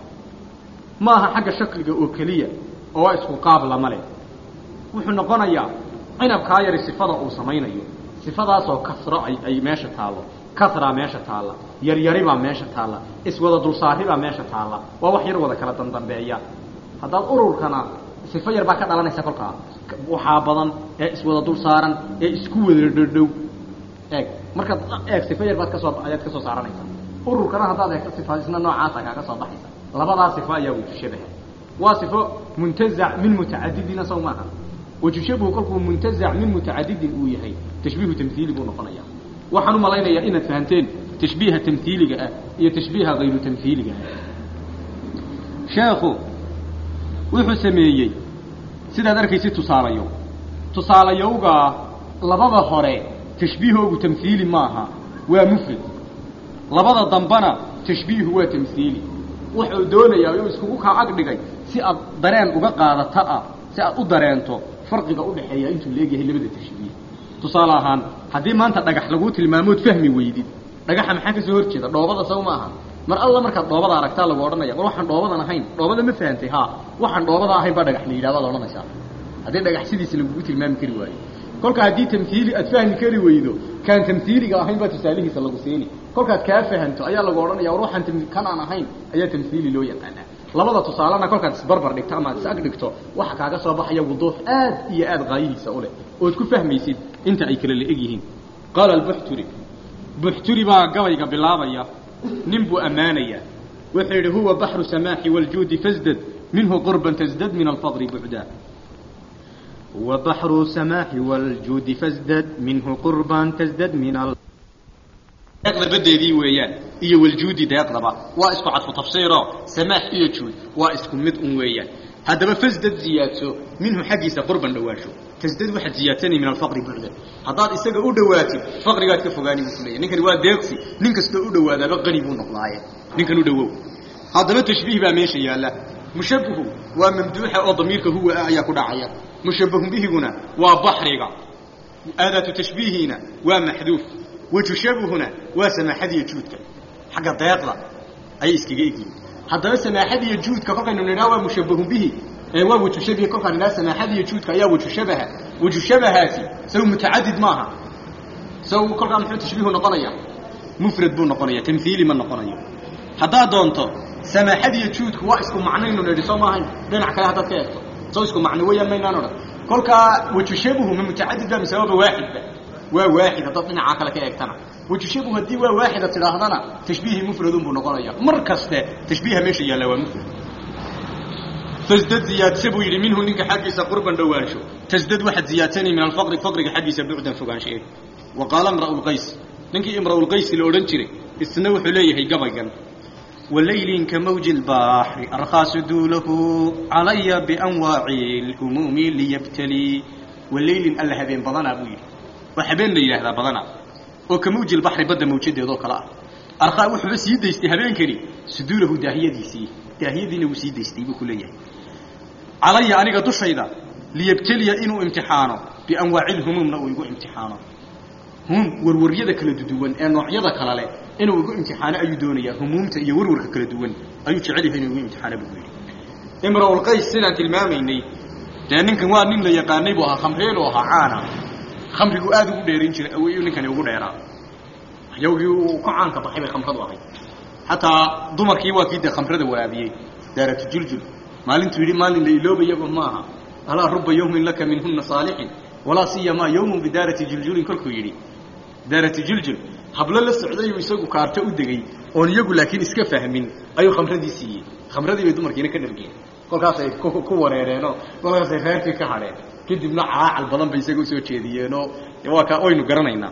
ma aha xaga shakliga oo kaliya oo waa isku qaab la male wuxuu noqonayaa cinabka yar sifada uu sameeynayo sifadaas oo kasro ay ay meesha taalo kasra meesha taala yar yari baa meesha taala iswada dul saari baa meesha taala waa wax yar wada kala dandanbeeya hadaa ururkana sifa yar baa ka dhalanaysa kolka waxa badan ee iswada dul saaran ee isku wada dhadhow eeg marka eeg sifa yar baad ka soo ayaad ka soo saaranaysa ururkana hadaa eeg sifa isna noocaas ah ka soo baxaysa labadaas sifa ayaa wuu shabahay واصفه منتزع من متعددين صومها وتشبه كلكم منتزع من متعدد ويحي تشبيه تمثيلي بو نقنيا waxaan u malaynayaa inaad fahanteen tashbiiha tamthiiliga ah iyo tashbiiha ghayru tamthiiliga ah sheekhu wuxuu sameeyay sidaad arkaysid tusaalayo tusaalayowga labada hore tashbiihoogu tamthiili maaha waa mufrad labada dambana tashbiihu waa tamthiili wuxuu doonayaa inuu isku ka ag dhigay si aad dareen uga qaadato ah si aad u dareento farqiga u dhaxeeya intuu leeyahay labada tashbiih tusaalahan hadii maanta dhagax lagu tilmaamood fahmi weydid dhagaxa maxaa ka soo horjeeda dhoobada saw maaha mar alla marka dhoobada aragtaa lagu oranaya war waxaan dhoobadan ahayn dhoobada ma fahantay ha waxaan dhoobada ahayn ba dhagax la yiraahdo oranaysa hadii dhagax sidiisa lagu tilmaami kari waayo kolka hadii tamthiili aad fahmi kari weydo kan tamthiiliga ahayn ba tusaalihiisa lagu seeni kolka aad ka fahanto ayaa lagu oranaya war waxaan kan aan ahayn ayaa tamthiili loo yaqaan labada tusaalana kolka aad isbarbar dhigto ama aad isag dhigto waxa kaaga soo baxaya wuduux aad iyo aad qaayihiisa u leh oo isku fahmaysid inta ay kala leeg yihiin qala al-buhturi buhturi ba gabayga bilaabaya nimbu amaanaya wuxuu yiri huwa bahru samaahi wal juudi fazdad minhu qurban tazdad min al-fadr bu'da huwa bahru samaahi wal juudi fazdad minhu qurban tazdad min al deeqda badeedii weeyaan iyo wal juudi deeqdaba waa isku cadfu tafsiiro samaah iyo juud waa isku mid un weeyaan hadaba fazdad ziyaadso minhu xaqiisa qurban dhawaasho تزداد واحد زيادتني من الفقر بعدا هذا إسقى أودواتي فقر قاعد كفوقاني مسؤولية نكن واد ديقسي نكست أودو هذا بقني بون نقلاية نكن أودو هذا ما تشبيه بماشي يا الله مشبه وممدوح أو ضميرك هو آية كل عيا مشبه به هنا وبحرقة أداة تشبيه هنا ومحذوف وتشبه هنا وسمع حدي جودك حق الضياطلة أي إسكيجي هذا سمع حدي جودك فقط إنه نراوى مشبه به ايوه وتشبه كفر الناس ما حد يجودك يا وتشبه وتشبهاتي سو متعدد معها سو كل قام تشبيه نقنيه مفرد بو نقنيه تمثيلي من نقنيه حدا دونتو سما حد يجودك وا اسكو معنينو ندسو ما هين دينع كلا هدا كيتو سو اسكو معنويا ما ينانو كلكا وتشبه من متعدد بسبب واحد وواحد تطلع عقلك كيكتنا وتشبه دي واحد تراهدنا تشبيه مفرد بو نقنيه مركزته تشبيه ماشي يلا ومفرد تزداد زيادة سبو يري منه نينك حقيسة قربا دوانشو تزداد واحد زيادتني من الفقر فقر حقيسة بعدا فقانشيه وقال امرأ القيس نينك امرأ القيس الأورنشري استنوح ليه قبقا والليل كموج البحر أرخى سدوله علي بأنواع الهموم ليبتلي والليل ألا هبين بضنا أبوي وحبين لي هذا بضنا وكموج البحر بدا موجود يضوك لا أرخى وحبس يدي استهبين كري سدوله داهية ديسي داهية دي نوسيد يستيبه كلية علي أنك دشيدا ليبتلي إنه امتحانه بأنواع الهموم نو يقول امتحانه هم وروريدا كلا ددوان نوعيدا كلا له إنه يقول امتحانه أي دونية همومته يورور كلا ددوان أي تعرف إنه يقول امتحانه بقول امرأ القيس سنة الماميني لأنك وانين لا يقانبها خمرين وها عانا خمر يقاد وديرين شر أو يقول كان يقول ديرا يوجي وقعان كطحيب خمر واحد حتى ضمر كيوا كيد خمر ده وابيه دارت جلجل مالين تريد مالين ليلوب يقول معها ألا رب يوم لك منهن صالح ولا سيما يوم بدارة جلجل كل كيري دارة جلجل حبل الله السعودية ويسوق كارته ودقي أون يقول لكن إسكف فهمين أيو خمرة دي سي خمرة دي بدمر كينا كنرجين كل كاسة كو كو وريرينو كل كاسة خيرتي كحرين كده بنا عاع البلم بيسوق سوى كذيانو يواقع أوينو قرنينا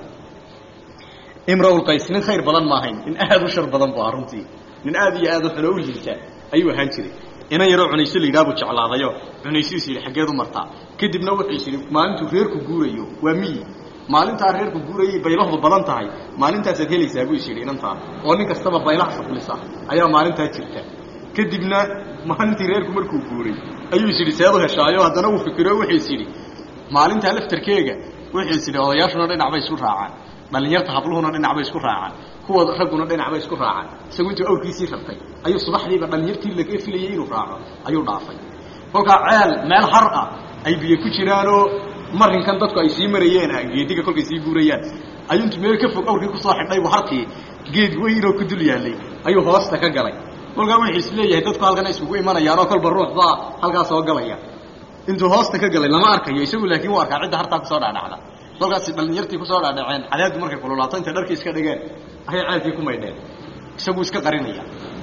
امرأة القيس من خير بلن ما هين إن أهل وشر بلن بارمتي من آذي آذو حلو جلتا أيوة هانشري ina yaro cunayso liidaabo jeclaadayo cunaysiisi xageedu marta kadibna wuxuu yiri maalintu reerku guurayo waa mi maalinta reerku guurayay baylahu badan tahay maalintaas aad helaysaa buu yiri inanta oo nin kastaba baylah saqlisa ayaa maalinta jirta kadibna maalintii reerku markuu guuray ayuu yiri saado heshaayo hadana uu fikiro wuxuu yiri maalinta laftarkeega wuxuu yiri odayaashuna dhinac bay isu raacaan dhalinyarta habluhuna dhinac bay isku raacaan kuwa raguna dhinac bay isku raacaan isagu intuu awrkiisii rabtay ayuu subaxdiiba dhalinyartii laga filayay inuu raaco ayuu dhaafay kolka ceel meel har ah ay biyo ku jiraano marinkan dadku ay sii marayeen geediga kolkay sii guurayaan ayuu intuu meel ka fog awrkii ku soo xidhay harkii geed weyn oo ku dul yaalay ayuu hoosta ka galay kolka wuxuu isleeyahay dadku halkan isugu imanayaan oo kalba ruuxda halkaas soo galaya intuu hoosta ka galay lama arkayo isagu laakiin waa arkaa cid harta ku soo dhaadhacda kolkaas dhalinyartii ku soo dhaadhaceen cadaad markay kululaato inta dharkii iska dhigeen ay caalkii ku maydheen isagu iska qarinaya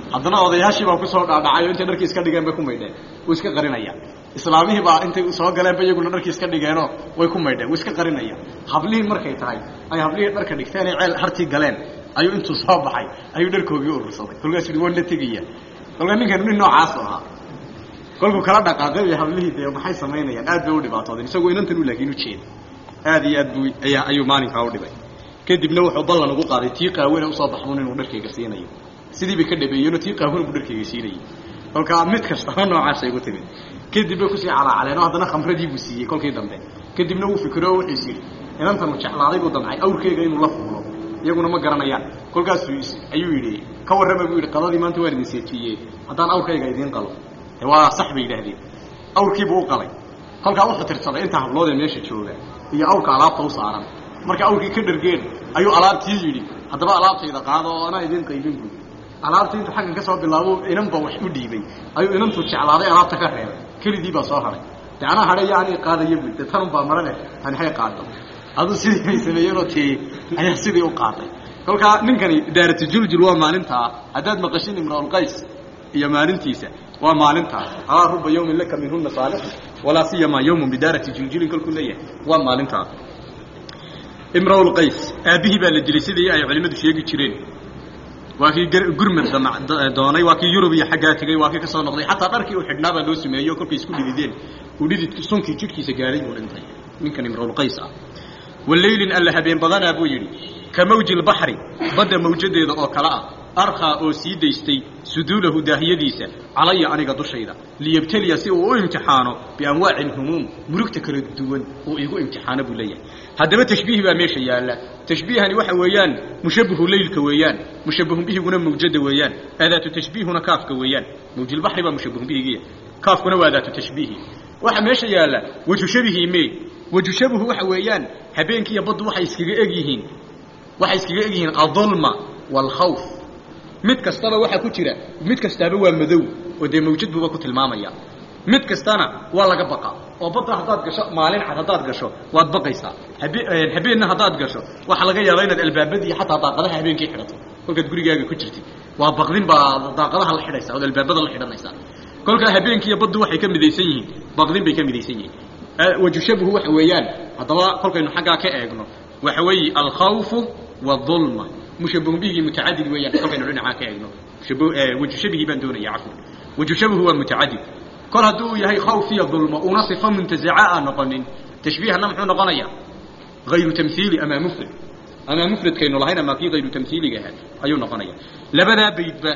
haddana odayaashii baa ku soo dhaadhacay oo intay dharkii iska dhigeen bay ku maydheen way iska qarinayaan islaamihii baa intay soo galeen ba iyaguna dharkii iska dhigeenoo way ku maydheen way iska qarinayaan hablihii markay tahay ay hablihii dharka dhigteen ay ceel hartii galeen ayuu intuu soo baxay ayuu dharkoogii urursaday kolkaas yidhi waan la tegaya kolkaa ninkan nin noocaas ahaa kolkuu kala dhaqaaqay iyo hablihii dee maxay samaynayaan aad bay u dhibaatoodeen isagoo inantan u laakiin u jeeda aad iyo aad buu ayaa ayuu maalinkaa u dhibay kadibna wuxuu ballan ugu qaaday tii qaawena usoo baxmuun inuu dharkayga siinayo sidii bay ka dhabeeyeenoo tii qaawena buu dharkayga siinayay kolkaa mid kastaba noocaasay ugu timid kadib bay kusii calaacaleen oo haddana khamradii buu siiyey kolkii dambe kadibna wuu fikiro oo wuxuus yidhi inantanu jeclaaday buu damcay awrkeyga inuu la fuulo iyaguna ma garanayaan kolkaasuu ayuu yidhi ka warrama buu yidhi qadadii maanta waan idin seejiyey haddaan awrkayga idiin qalo waa sax bay yidhaahdeen awrkiibuu u qalay kolkaa wuxuu tirsaday intaa habloodee meesha jooga iyo awrka alaabta u saaran marka awrkii ka dhargeen ayuu alaabtii yidhi haddaba alaabtayda qaado oo anaa idiin qaybin buui alaabtii intuu xaggan ka soo bilaabo inanba wax u dhiibay ayuu inantuu jeclaaday alaabta ka reebay keligii baa soo haray de anaa hadhay yaani qaadaya bui de tanun baa marane tani hay qaado aduu sidii bay sameeyeenoo tii ayaa sidii u qaaday kolkaa ninkani daaratujuljul waa maalintaa haddaad maqashin imra'ulqays iyo maalintiisa waa maalintaa alaa ruba yawmin laka minhuna saalix walaa siyamaa yawmun bidaarati juljulin kolkuu leeyahay waa maalintaa imra'ulqays aabbihii baa la dilay sidii ay culimmadu sheegi jireen waa kii gurmad doonay waa kii yurub iyo xaggaa tegey waa kii ka soo noqday xataa dharkii u xidhnaa baa loo sameeyo kolkay isku dhidideen uu dhididki sunkii jidhkiisa gaadhay buu dhintay ninkan imra'ulqays ah walaylin alla habeen badanaa buu yidhi ka mawji lbaxri badda mawjadeeda oo kale ah arkhaa oo sii daystay suduulahu daahiyadiisa calaya aniga dushayda liyabteliya si uu u imtixaano bianwaaci lhumuum murugta kala duwan uu igu imtixaano buu leeyahay haddaba tashbiih baa meesha yaalla tashbiihani waxa weeyaan mushabbihu leylka weeyaan mushabbahun bihiguna mawjada weeyaan adaatu tashbiihuna kaafka weeyaan mawjilbaxri baa mushabbahun bihigiya kaafkuna waa adaatu tashbiihi waxa meesha yaalla waju shabihi mee waju shabihu waxa weeyaan habeenkiiyo baddu waxay iskaga eg yihiin waxay iskaga eg yihiin adulma waalkhawf mid kastaba waxaa ku jira mid kastaaba waa madow oo dee mawjad buuba ku tilmaamaya mid kastana waa laga baqa oo badda haddaad gasho maalin cad haddaad gasho waad baqaysaa habeen habeenna haddaad gasho waxaa laga yaabaa inaad albaabadii xataa daaqadaha habeenkii xidhato kolkaad gurigaaga ku jirtid waa baqdin baa daaqadaha la xidhaysaa ood albaabada la xidhanaysaa kolkaa habeenkiiyo baddu waxay ka midaysan yihiin baqdin bay ka midaysan yihiin waju shabihu waxa weeyaan haddaba kolkaynu xaggaa ka eegno waxa weeye alkhawfu waadulma mushabbahun bihigii mutacadid weeyaan kolkaynu dhinacaa ka eegno waju shabihi baan doonaya cafwan waju shabihu waa mutacadid kol hadduu yahay khawf iyo dulma una sifo muntazaca aan noqonin tashbiihana muxuu noqonayaa hayru tamhiili ama mufrad ama mufradkaynu lahayn ama kii hayru tamhiiliga ahaa ayuu noqonaya labadaa baydba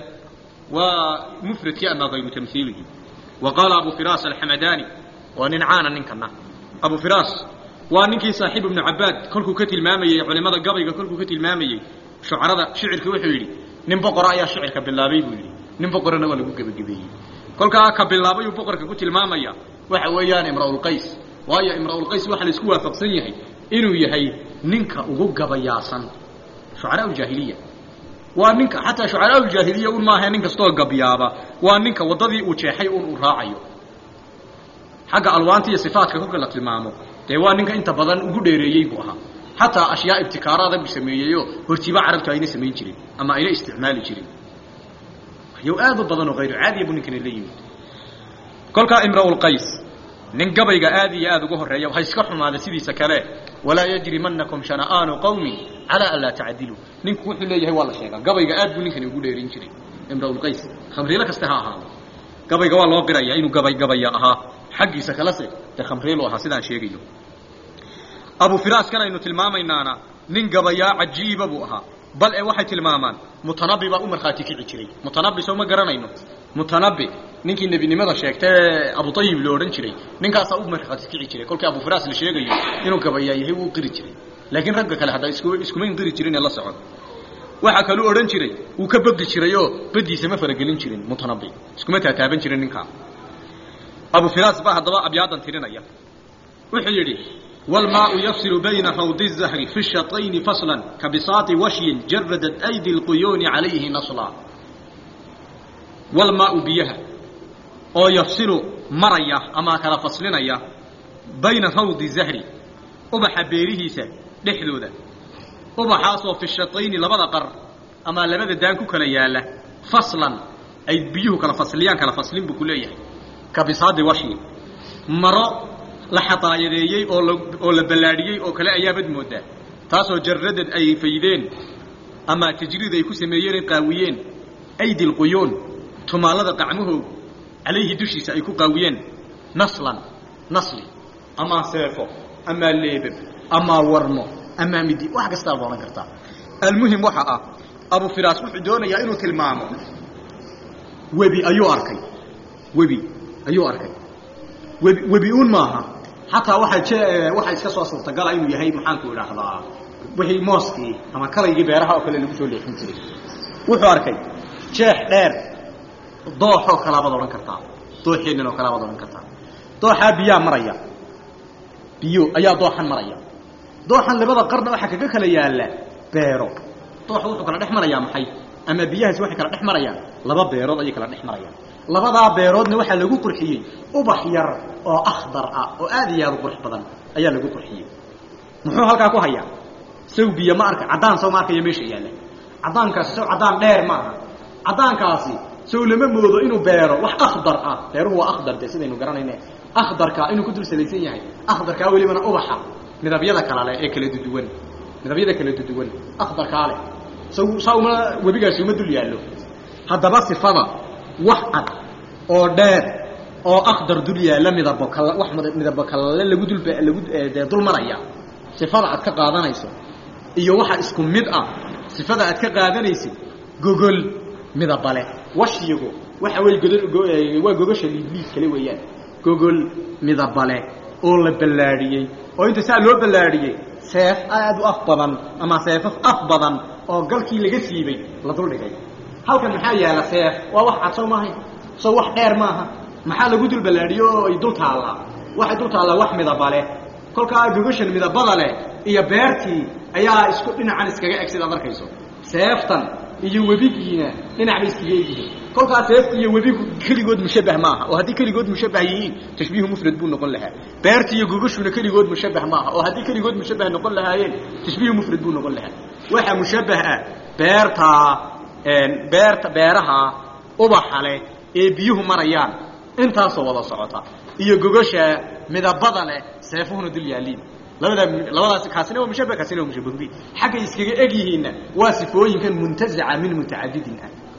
waa mufradkii ama hayru tamhiiligii wa qaala abu firaas alxamadani waa nin caana ninkana abu firaas waa ninkii saaxiib ibnu cabaad kolkuu ka tilmaamayey culimada gabayga kolkuu ka tilmaamayey shucarada shicirka wuxuu yidhi nin boqora ayaa shicirka bilaabay buu yidhi nin boqorana waa lagu gebagabeeyey kolkaa ka bilaabayuu boqorka ku tilmaamaya waxa weeyaan imra'ulqays waayo imra'ulqays waxaa la isku waafaqsan yahay inuu yahay ninka ugu gabayaasan shucaraa uljaahiliya waa ninka xataa shucaraa uljaahiliya un maaha nin kastoo gabyaaba waa ninka waddadii uu jeexay un uu raacayo xagga alwaanta iyo sifaatka kolka la tilmaamo dee waa ninka inta badan ugu dheereeyey buu ahaa xataa ashyaa ibtikaaraada buu sameeyeyoo hortiiba carabtu ayna samayn jirin ama ayna isticmaali jirin waxyow aad u badan oo hayru caadiya buu ninkani la yimid kolkaa imra'ulqays nin gabayga aad iyo aad uga horreeya ha iska xumaada sidiisa kale walaa yajrimanakum shana'aanu qawmin calaa an laa tacdiluu ninku wuxuu leeyahay waa la sheegaa gabayga aad buu ninkani ugu dheerin jiray imra'ulqays khamriilo kaste ha ahaado gabayga waa loo qirayaa inuu gabay gabaya ahaa xaggiisa kalese dee khamriilu ahaa sidaan sheegayo abu firaaskan aynu tilmaamaynaana nin gabayaa cajiiba buu ahaa bal ee waxay tilmaamaan mutanabi baa u markhaati kici jiray mutanabi soo ma garanayno mutanabi ninkii nebinimada sheegtee abu ayib lo odhan jiray ninkaasaa u markhaati kici jiray kolkii abu firaas la sheegayo inuu gabayaa yahay wuu qiri jiray laakiin ragga kale hadda isku iskumayn qiri jirin ee la socon waxaa kaluu odhan jiray wuu ka begi jirayoo badiisa ma faragelin jirin mutanabi iskuma taataaban jirin ninkaa abu firaas baa haddaba abyaadan tirinaya wuxuu yidhi والماء يفصل بين حوض الزهر في الشطين فصلا كبساط وشي جردت أيدي القيون عليه نصلا والماء بيها أو يفصل مريا أما كلا فصلنا بين حوض الزهر أبح بيره سا لحلو ذا أبحاصه في الشطين لبدا قر أما لبدا دانكو كلياله فصلا ay biyuhu kala fasliyaan kala faslin buu ku leeyahay ka bisaadi washi maro la xataayadeeyay oo oo la balaadhiyay oo kale ayaa bad moodaa taasoo jarradad ay faydeen ama tajriid ay ku sameeyeen qaawiyeen aydil quyuun tumaalada qacmuhu alayhi dushiisa ay ku qaawiyeen naslan nasli ama seefo ama leebab ama warmo ama midi wax kasta oo dooran kartaa almuhim waxa ah abu firaas wuxuu doonayaa inuu tilmaamo webi ayuu arkay webi ayuu arkay webi webi uun maaha hatta waxa waxa iska soo suurtagal inuu yahay maxaan ku yiraahdaa wixii mooski ama kalaygii beeraha oo kale lagu soo leexin jiray wuxuu arkay jeex dheer dooxo kala badan kartaa dooxeenna oo kala badan kartaa dooxa biya maraya biyo ayaa dooxan maraya dooxan labada qarna waxa kaga kala yaala beero dooxu wuxuu kala dhex maraya maxay ama biyahaas waxa kala dhex maraya laba beerood ay kala dhex marayaan labada beeroodna waxa lagu qurxiyay ubax yar oo akhdar ah oo aad iyo aad u qurux badan ayaa lagu qurxiyay muxuu halka ku hayaa saw biyo ma arka cadaan soo ma arkaya meesha yaala cadaankaas soo cadaan dheer ma aha cadaankaasi soo lama moodo inuu beero wax akhdar ah beeruhu waa akhdar sidaynu garanayna akhdarka inuu ku dul salaysan yahay akhdarka waliba ubaxa midabyada kala leh ee kala duwan midabyada kala duwan akhdarka leh soo sawma webigaasi uma dul yaalo hadaba sifada wax cad oo dheer oo akhdar dul yaala midabo kala wax midabo kala lagu dul lagu dul maraya sifada aad ka qaadanayso iyo waxa isku mid ah sifada aad ka qaadanaysid gogol midabale washigo waxa way godol waa gogosha liidliid kale weeyaan gogol midabale oo la balaadhiyay oo inta saa loo balaadhiyay seef aad u af badan ama seef af badan oo galkii laga siibay la dul dhigay halkan maxaa yaala seef waa wax cad soo maahay soo wax dheer maaha maxaa lagu dul balaadhiyo oo ay dul taala waxa dul taala wax midabale kolka gogoshan midabada leh iyo beertii ayaa isku dhinacan iskaga egsida markayso seeftan iyo webigiina dhinac bay iskaga yihiin kolka seeftii iyo webigu kaligood mushabbah maaha oo hadii kaligood mushabbah yihiin tashbiih mufrad buu noqon lahaa beertii iyo gogoshuna kaligood mushabbah maaha oo hadii kaligood mushabbah noqon lahaayeen tashbiih mufrad buu noqon lahaa waxa mushabbah ah beerta een beerta beeraha ubaxa leh ee biyuhu marayaan intaas wada socota iyo gogosha midabada leh seefuhuna dul yaaliin labada labadaas kaasina oo mushabbah kaasina oo mushabbah bi xaga iskaga egyihiina waa sifooyinkan muntazaca min mutaadidin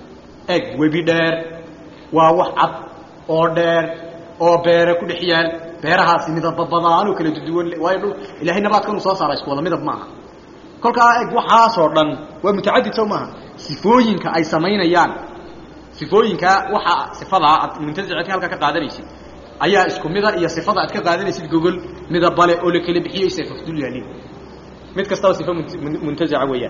eg webi dheer waa wax cad oo dheer oo beere ku dhixiyaan beerahaasi midab badaan oo kala duwan waayo ilaahay nabaadkan soo saaray isku wada midab maaha kolka eg waxa soo dhan waa mutaadid soo maaha sifooyinka ay sameynayaan sifooyinka waxa sifada muntazaca halka ka qaadanaysid ayaa isku mid ah iyo sifada aad ka qaadanaysid gogol midabale oo la kala bixiyay sifaf dul yaalin mid kasta sifa muntazaca weeyaan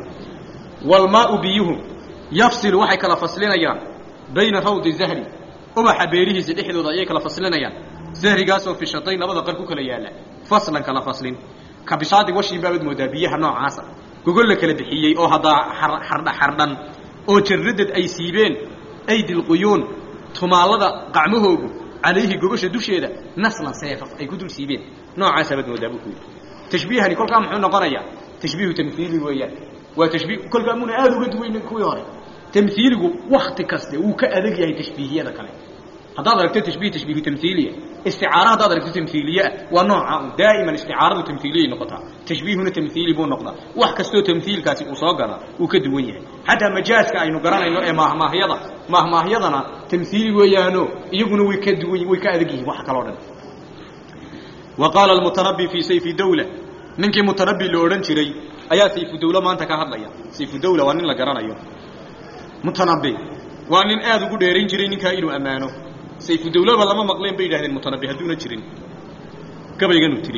wal maa'u biyuhu yafsil waxay kala faslinayaan bayna rawdi zahri ubaxa beerihiisa dhexdooda ayay kala faslinayaan zahrigaas oo fi shatayn labada qar ku kala yaala faslan kala faslin ka bisaadi washi baabad moodaa biyaha noocaas gogol la kala bixiyay oo hada xardha xardhan oo jarradad ay siibeen aydil quyuun tumaalada qacmahoogu عليه جوجش دوشيدا نسلا سيفف أي كدول سيبين نوع عسبت مدابو كوي تشبيهني كل كام حنا قرية تشبيه تمثيلي وياه وتشبيه كل كام من آذو قد وين كوي هاري تمثيلي وقت كسله وكأذق هي تشبيهية ذا كله هذا درك تشبيه تشبيه تمثيلية استعارة هذا درك تمثيلية ونوع دائما استعارة تمثيلية نقطة تشبيه هنا تمثيلي بون نقطة وحكستو تمثيل كاسي أصاقنا وكدوية حتى مجاز كأنه قرانا إنه ما ما هيضا ما ما هيضنا تمثيلي ويانو يقولوا ويكدوي ويكأذقيه وحكى لورن وقال المتربي في سيف دولة منك متربي لورن شري أيا سيف دولة ما أنت كهذا سيف دولة وانين لقرانا يوم متنبي وانين آذو قديرين شري نكا إنو أمانو سيف الدولة والله ما مقلين بيد هذه المتنبه دون جرين كما يقولون تري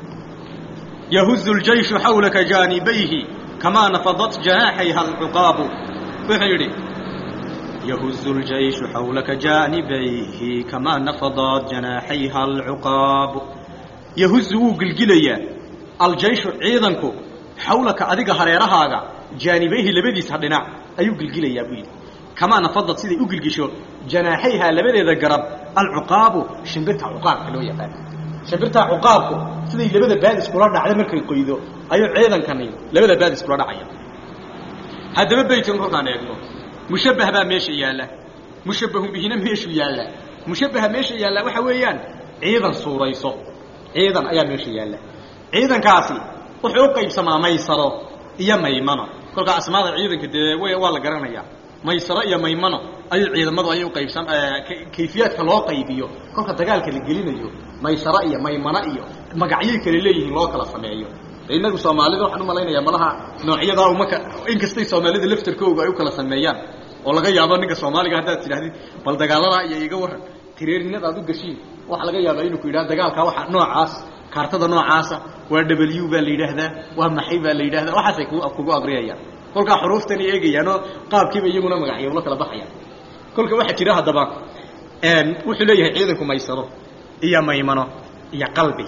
يهز الجيش حولك جانبيه كما نفضت جناحيها العقاب وحيري يهز الجيش حولك جانبيه كما نفضت جناحيها العقاب يهز قلقليا الجيش عيدنكو حولك أدق هريرها جانبيه لبدي سحدنا أيو قلقليا بيد كما نفضت سيدي أقل قشو جناحيها لبدا إذا قرب العقاب شنبرتها عقاب كلو يفعل شنبرتها عقابكو سيدي لبدا بادس كلارنا على مركا يقيدو أيو عيدا كانين لبدا بادس كلارنا عيا هذا ما بيت نقطة نيقنو مشبه بها ماشي إياله mushabbahun bihina meeshu yaalla mushabbaha meesha yaalla waxa weeyaan ciidan suurayso ciidan ayaa meesha yaalla ciidankaasi wuxuu u qaybsamaa maysaro iyo maymano kolka asmaada ciidanka dee way waa la garanayaa maysaro iyo maymano ayuu ciidamadu ay u qaybsan kayfiyaadka loo qaybiyo kolka dagaalka la gelinayo maysaro iyo maymano iyo magacyo kale leeyihiin loo kala sameeyo inagu Soomaalida waxaan u malaynayaa malaha noocyada uma inkastay Soomaalida laftarkooda ay u kala sameeyaan oo laga yaabo ninka Soomaaliga haddaad tidhaahdid bal dagaalada iyo iga waran tireerinada aad u gashiin waxa laga yaabaa inuu ku yiraahdo dagaalka waxa noocaas kaartada noocaasa waa W baa la yiraahdaa waa maxay baa la yiraahdaa waxaas ay kugu aqriyayaan kolka xuruuftan eegayaan oo qaabkiiba iyaguna magacyo la kala baxayaan kolka waxa jira hadaba een wuxuu leeyahay ciidanku maysaro iyo maymano iyo qalbi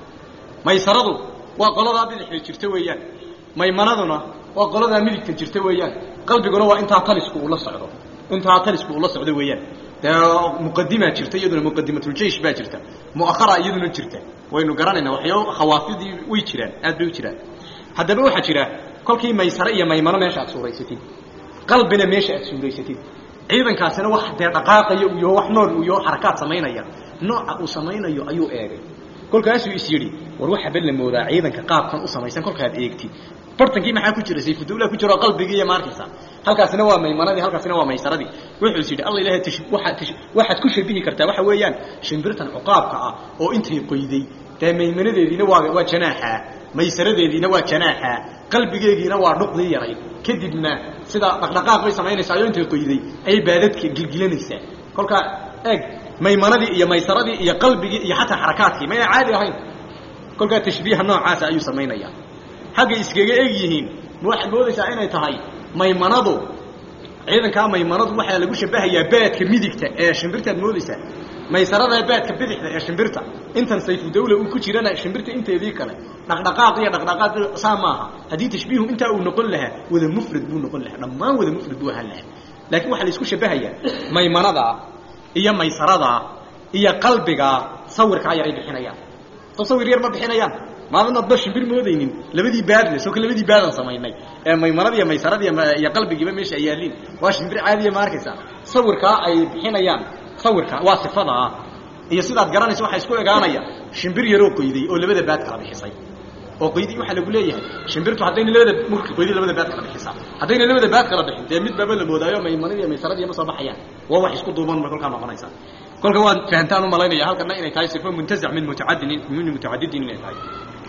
maysaradu waa qolada bidixda jirta weeyaan maymanaduna waa qolada midigta jirta weeyaan qalbiguna waa inta talisku uu la socdo inta talisku uu la socdo weeyaan muqaddima jirta iyaduna muqaddimatul jaysh baa jirta muakhara iyaduna jirta waynu garanayna waxyo khawaafidii way jiraan aad bay u jiraan hadaba waxa jira kolkii maysara iyo maymano meesha aad suuraysatid qalbina meesha aad suuraysatid ciidankaasina wax dee dhaqaaqayo iyo wax nool iyo xarakaad sameynaya nooca uu sameynayo ayuu eegay kolkaasuu is yiri war waxa bal la moodaa ciidanka qaabkan u samaysan kolkaad eegtid bartankii maxaa ku jira sayfu dawla ku jira qalbiga iyo markiisa halkaasina waa maymanadii halkaasina waa maysaradii wuxuu is yiri Allah ilaahay tish waxa waxaad ku shabihi kartaa waxa weeyaan shimbirtan uqaabka ah oo intay qoyday taa maymanadeedina waa waa janaaxa maysaradeedina waa janaaxa qalbigeedina waa dhuqdii yaray kadibna sida dhaqdhaqaaq ay sameynaysaa iyo intay qoyday ay baadadka gilgilanaysaa kolka eeg maymanadii iyo maysaradii iyo qalbigii iyo xataa xarakaadkii ma caadi ahayn kolka tashbiiha noocaas ayuu sameeynaya haga iskaga eeg yihiin waxa moodaysaa inay tahay maymanadu ciidanka maymanadu waxa lagu shabahayaa baadka midigta ee shimbirta moodaysaa maysarada baadka bidixda ee shimbirta intan sayfu dawla uu ku jirana shimbirta inteedii kale dhaqdhaqaaq iyo dhaqdhaqaaq saamaha hadii tashbiihu inta uu noqon lahaa wada mufrad buu noqon lahaa dhammaan wada mufrad buu ahaan lahaa laakiin waxa la isku shabahayaa maymanada iyo maysarada iyo qalbiga sawirka ay bixinayaan tasawir yar ma bixinayaan maadna dad shimbir moodaynin labadii baadle soo kale labadii baadan sameeynay ee maymanada iyo maysarada iyo qalbigiiba meesha ay yaalin waa shimbir caadi ah ma arkaysa sawirka ay bixinayaan sawirka waa sifada iyo sidaad garanayso waxa isku eegaanaya shimbir yar oo qoyday oo labada baad kala bixisay oo qoyday waxa lagu leeyahay shimbirtu hadayna labada mulki qoyday labada baad kala bixisa hadayna labada baad kala bixin ee mid baba la moodaayo maymanada iyo maysarada ma soo baxayaan waa wax isku duuban marka kala noqonaysa kolka waan fahantaan u malaynaya halkan inay tahay sifo muntazac min mutaaddidin min mutaaddidin inay tahay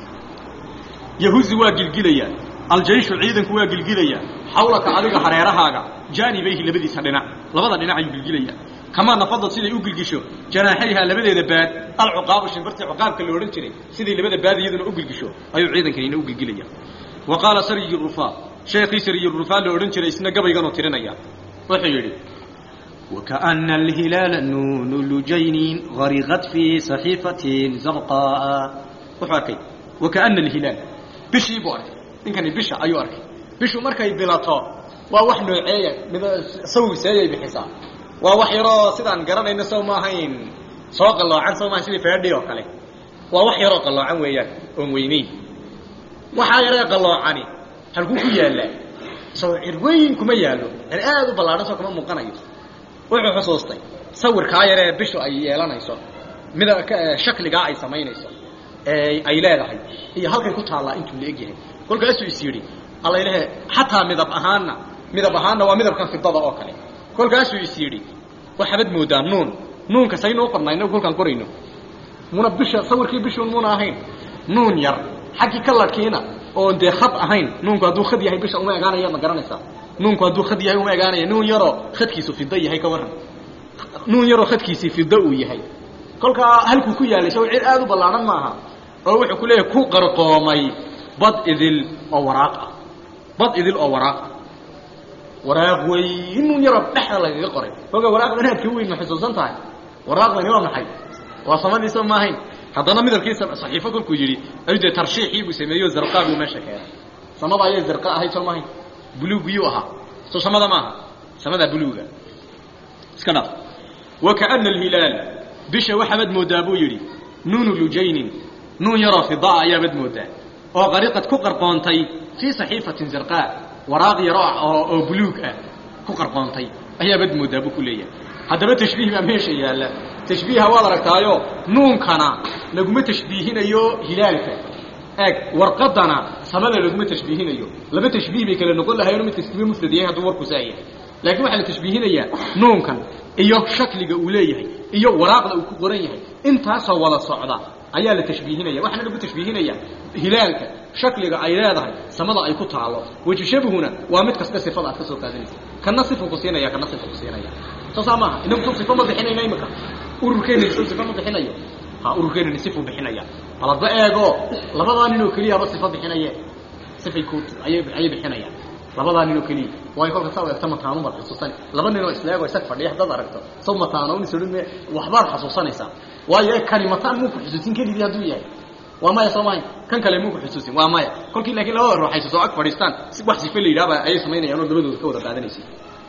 yahuzi waa gilgilaya aljaysh ciidanku waa gilgilaya xawlaka adiga hareerahaaga jaanibayhi labadiisa dhinac labada dhinac ayuu gilgilaya kama nafadad siday u gilgisho janaaxayha labadeeda baad alcuqaab shimbirta cuqaabka la oran jiray siday labada baad iyaduna u gilgisho ayuu ciidankayna u gilgilaya waqala sariy rufa sheekhi sariy rufa la oran jiray isna gabaygan oo tirinaya wuxuu yiri وكأن الهلال نون لجين غرقت في صحيفة زرقاء وحكي وكأن الهلال بشي بارك إن كان بشا أيو أركي بشو مركي بلاطا ووحن عيا من سوي سيء بحساب ووحيرا سيدان قرنا إن سو ما هين سوق الله عن سو ما سيدي فردي وكله ووحيرا الله عن وياك ومويني وحيرا الله عني هل كوكو يالا سو عروين كما يالو الآن بلارنا سو كمان مقنعي wuxuu xusuustay sawirka yar ee bishu ay yeelanayso midabka shakliga ay sameynayso ee ay leedahay iyo halkay ku taala intuu leeg yahay kolkaas uu isiri alla ilaahay hatta midab ahaana midab ahaana waa midabkan fidada oo kale kolkaas uu isiri waxaad moodaan nuun nuunka sayno qornayno kolkan qorayno muna bisha sawirkii bishu muna ahayn nuun yar xaqi kala keena oo de khad ahayn nuunku haduu khad yahay bisha uma eegaanaya ma garanaysaa nuunku haduu khad yahay uma eegaanaya nuun yaro khadkiisu fidda yahay ka waran nuun yaro khadkiisu fidda uu yahay kolka halku ku yaalay soo cid aad u balaaran maaha oo wuxuu ku leeyahay ku qarqoomay bad idil oo waraaq bad idil oo waraaq waraaq way nuun yaro dhaxda laga qoray oga waraaq inaad ka weyn ma xusuusan tahay waraaqdani waa maxay waa samadiisa ma ahayn haddana midabkiisa saxiifo kulku yiri ayde tarshiixii buu sameeyo zarqaa buu meesha keenay samada ay zarqaa ahay soo maahay buluug yu aha soo samada ma aha samada buluuga iska dhaf وكأن الهلال بشا وحمد مودابو يري نون لجين نون يرى في ضاء يا بد مودا وغريقة كقر قانتي في صحيفة زرقاء وراغي راع أو بلوك كقر قانتي هي بد مودابو كلية haddaba tashbiih baa meesha yaalla tashbiiha waad aragtaayo nuunkana laguma tashbiihinayo hilaalka eeg warqadana samada laguma tashbiihinayo laba tashbiih bay kala noqon lahaayeen mid tashbiih mufrad yahay hadduu warku saaya laakiin waxaa la tashbiihinayaa nuunkan iyo shakliga uu leeyahay iyo waraaqda uu ku qoran yahay intaasoo wada socda ayaa la tashbiihinaya waxaana lagu tashbiihinaya hilaalka shakliga ay leedahay samada ay ku taalo wajishabuhuna waa mid kasta sifada aad ka soo qaadanaysa kana sifu ku siinaya kana sifu ku siinaya soo saamaha inagu sifa ma bixinayna imika ururkeena sifa ma bixinayo ha ururkeena sifu bixinaya halaba eego labadaan inuu kaliya ba sifa bixinaya sifay ku ayay ayay bixinaya labadaan inuu kaliya way kolka soo eegta mataano bad xusuusan laba nin oo islaago isag fadhiya dad aragto soo mataano in soo dhimay waxbaad xasuusanaysa waayo kalimataan muu ku xusuusin kaliya haduu yahay waa ma yasamay kan kale muu ku xusuusin waa ma kolkii laakiin laba ruuxay soo ag fadhiistaan si wax sifa leeyahay ay sameynayaan oo labadooda ka wada qaadanaysa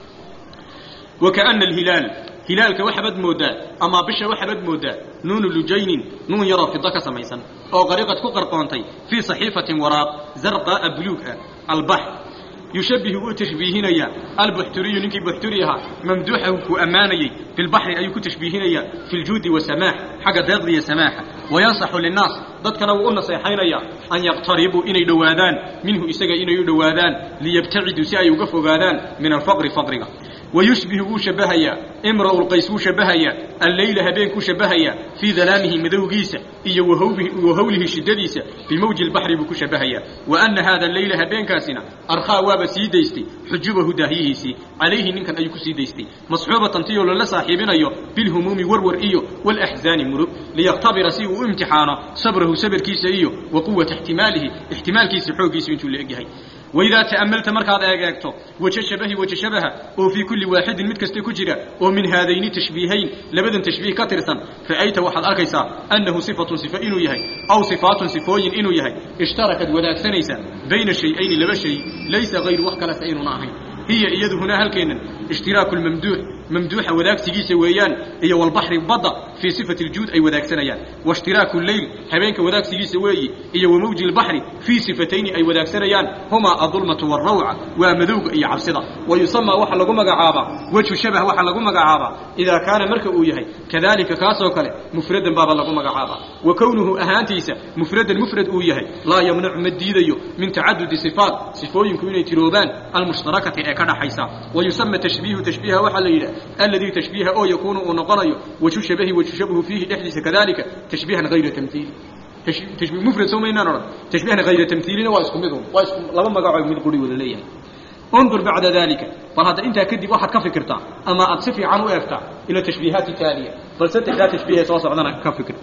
وكأن الهلال هلالك وحبد مودا أما بشا وحبد مودا نون لجين نون يرى في الضكة سميسا أو غريقة كقر قونتي في صحيفة وراب زرقاء بلوكا البحر يشبه تشبيهنا البحتري نكي بحتريها ممدوحه كأماني في البحر أي كتشبيهنا في الجود والسماح حاجة ضغطية سماحة وينصح للناس ضد كانوا قلنا صيحينيا أن يقتربوا إني دوادان منه إسجا إني دوادان ليبتعدوا سعي وقفوا غادان من الفقر فقرنا ويشبه شبهيا امرأ القيس شبهيا الليل هبين شبهيا في ظلامه مذوقيسة إيا وهوله شدديسة في موج البحر بكو شبهيا وأن هذا الليل هبين كاسنا أرخى واب سيديستي حجبه داهيسي عليه ننكن أيكو سيديستي مصحوبة تنتيو للا صاحبين أيو بالهموم ورور إيو والأحزان مرب ليختبر سيء امتحانا صبره صبر كيس إيو وقوة احتماله احتمال كيس حو كيس انتو لأجهي وإذا تأملت مركض أجاكتو وتشبه وتشبه وفي كل واحد متكست كجرا ومن هذين تشبيهين لبدا تشبيه كترسا فأيت واحد أركيسا أنه صفة صفة إنو يهي أو صفات صفوين إنو يهي اشتركت وذات سنيسا بين الشيئين لبا شيء ليس غير وحكا لسعين ناهين هي إياد هنا هلكينا اشتراك الممدوح ممدوحة وذاك تجيس ويان هي والبحر بضع في صفة الجود أي وذاك سنيان واشتراك الليل هبينك وذاك تجيس وي هي وموج البحر في صفتين أي وذاك سنيان هما الظلمة والروعة ومذوق أي عبصدة ويسمى وحل قمق عابا وجه شبه وحل قمق عابا إذا كان مركب يهي كذلك كاسوكله مفردا بابا لقمق عابا وكونه أهانتيسا مفردا مفرد يهي لا يمنع مديديو من تعدد صفات صفوين كوني تروبان المشتركة كذا حيسا ويسمى تشبيه تشبيه وحل الذي تشبيه أو يكون ونقرأ وتشبه وتشبه فيه إحدث كذلك تشبيها غير تمثيل تشبيه مفرد سومينا نرى تشبيها غير تمثيل واسكمهم واسكم لما قاعد من قولي ولا ليه انظر بعد ذلك فهذا انت كدي واحد كفكرتا اما اتصفي عنه افتح الى تشبيهات تاليه فلسفه لا تشبيه سواء عندنا كفكر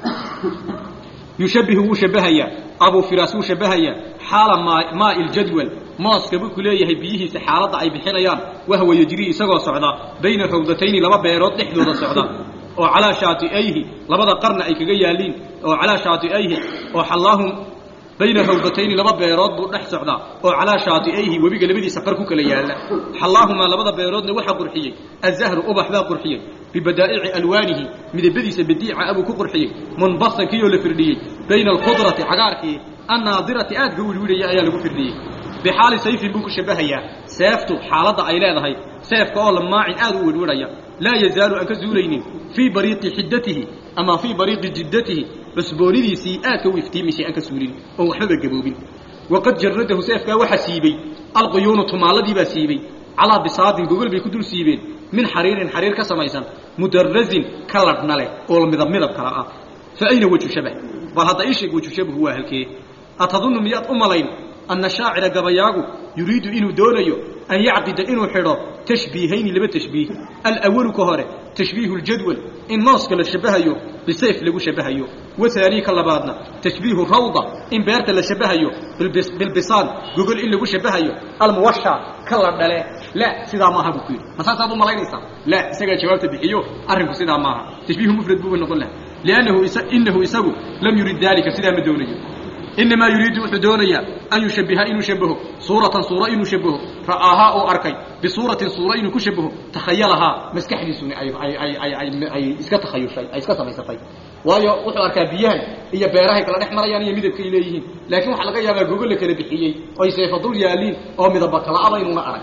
يشبه وشبهيا ابو فراس وشبهيا حال ما ماء الجدول ماسك بكل ليه بيه سحالة أي بحنيان وهو يجري سقى صعدا بين الحوضتين لما بيرود لحدود صعدا وعلى شاطئيه لبدا قرن أي كجيالين وعلى شاطئيه وحلاهم بين الحوضتين لما بيرود لح صعدا وعلى شاطئيه وبيجي لبدي سقركو كليال حلاهما لبدا بيرود نوحى قرحية الزهر أبح ذا قرحية ببدائع ألوانه من بدي سبديع أبو كقرحية منبسط كيو لفردية بين الخضرة عقاركي الناظرة آد قول ولي يا أيها لفردية بحال سيف بوك شبهيا سيفته حالة أي لهي سيف قال ما عاد ولوريا لا يزال أن كزولين في بريق حدته أما في بريق جدته بس بوريدي سيئات ويفتي مشي أن كسولين أو حبة جبوبين وقد جرده سيف وحسيبي القيون طمالدي بسيبي على بساط جوجل بيكدول سيبين من حرير حرير كسمايسان مدرز كلر نله أو مذب مذب كراء فأين وجه شبه وهذا إيش وجه شبه هو هالكي أتظن مئات أملين أن الشاعر قبياغو يريد إنه دونيو أن يعقد إنه حرا تشبيهين لما تشبيه الأول كهره تشبيه الجدول إن ناس كلا شبهيو بسيف لغو شبهيو وثاني كلا بعضنا تشبيه الروضة إن بيرت لشبهيو بالبس بالبسان جوجل إن لغو شبهيو الموشع كلا دله لا سيدا ما هبكين مثلا أبو ملاينسا لا سجى جواب تبحيو أرنكو سيدا ما تشبيه مفرد بو نقول له لأنه إسا إنه يسوي لم يريد ذلك سيدا مدونيو إنما يريد وحدونيا أن يشبه إن يشبهه صورة صورة إن يشبهه رآها أو أركي بصورة صورة إن كشبهه تخيلها مسكح لسوني أي أي أي أي أي أي إسكا تخيل شيء أي إسكا سمي سطي ويا وحو أركابيان هي بيراهي كلا نحمر يعني يميد كيليهين لكن وحلقة يا جوجل لك ربحيي أي سيفضل يالين أو مذبك لا أبين وما أرك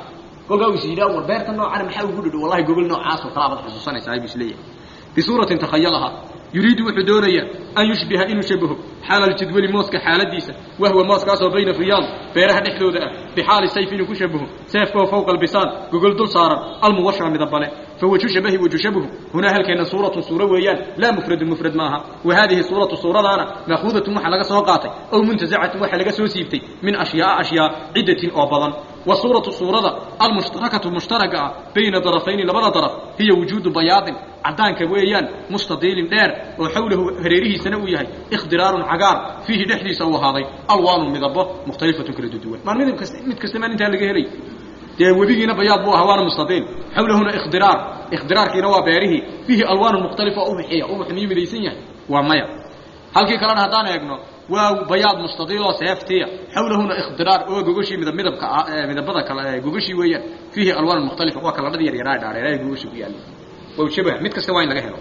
كل قوي سيدا والبيرت النوع أنا محاول أقول والله قبل نوع عاصر طلابة حسوسنا يسعي بسلية بصورة تخيلها يريد وحدوريا أن يشبه إن يشبهه حال الجدول موسك حال الديسة وهو موسك أصلا بين فريال فيرها نحلو ذا بحال السيف إنه كشبهه سيفه فوق البسان قل دول صار الموشع من الضلع فوجه شبهه وجشبهه هنا هل كان صورة صورة ويان لا مفرد مفرد معها وهذه صورة صورة دارة مأخوذة محلقة سوقاتي أو منتزعة محلقة سوسيفتي من أشياء أشياء عدة أو بضن والصورة الصورة المشتركة المشتركة بين طرفين لبدا طرف هي وجود بياض عدان كويان مستطيل دير وحوله هريره سنويه اخضرار عقار فيه دحدي سوى هذا الوان مذبه مختلفة كل الدول ما ميد متكسمان انت اللي هري دي وبيجينا بياض بو هوان مستطيل حوله هنا اخضرار اخضرار كي نوى بيره فيه الوان مختلفة او بحيه او بحميم ليسيه ومايا هل كي كلام هدانا يقنو وبياض مستطيل وسيفتيه حوله هنا اخضرار او غوغشي مذب مذب مذبدا كلا غوغشي ويان فيه الوان مختلفة وكلا دد ير يراي داري غوغشي ويان وشبه مid kasta waa in laga helo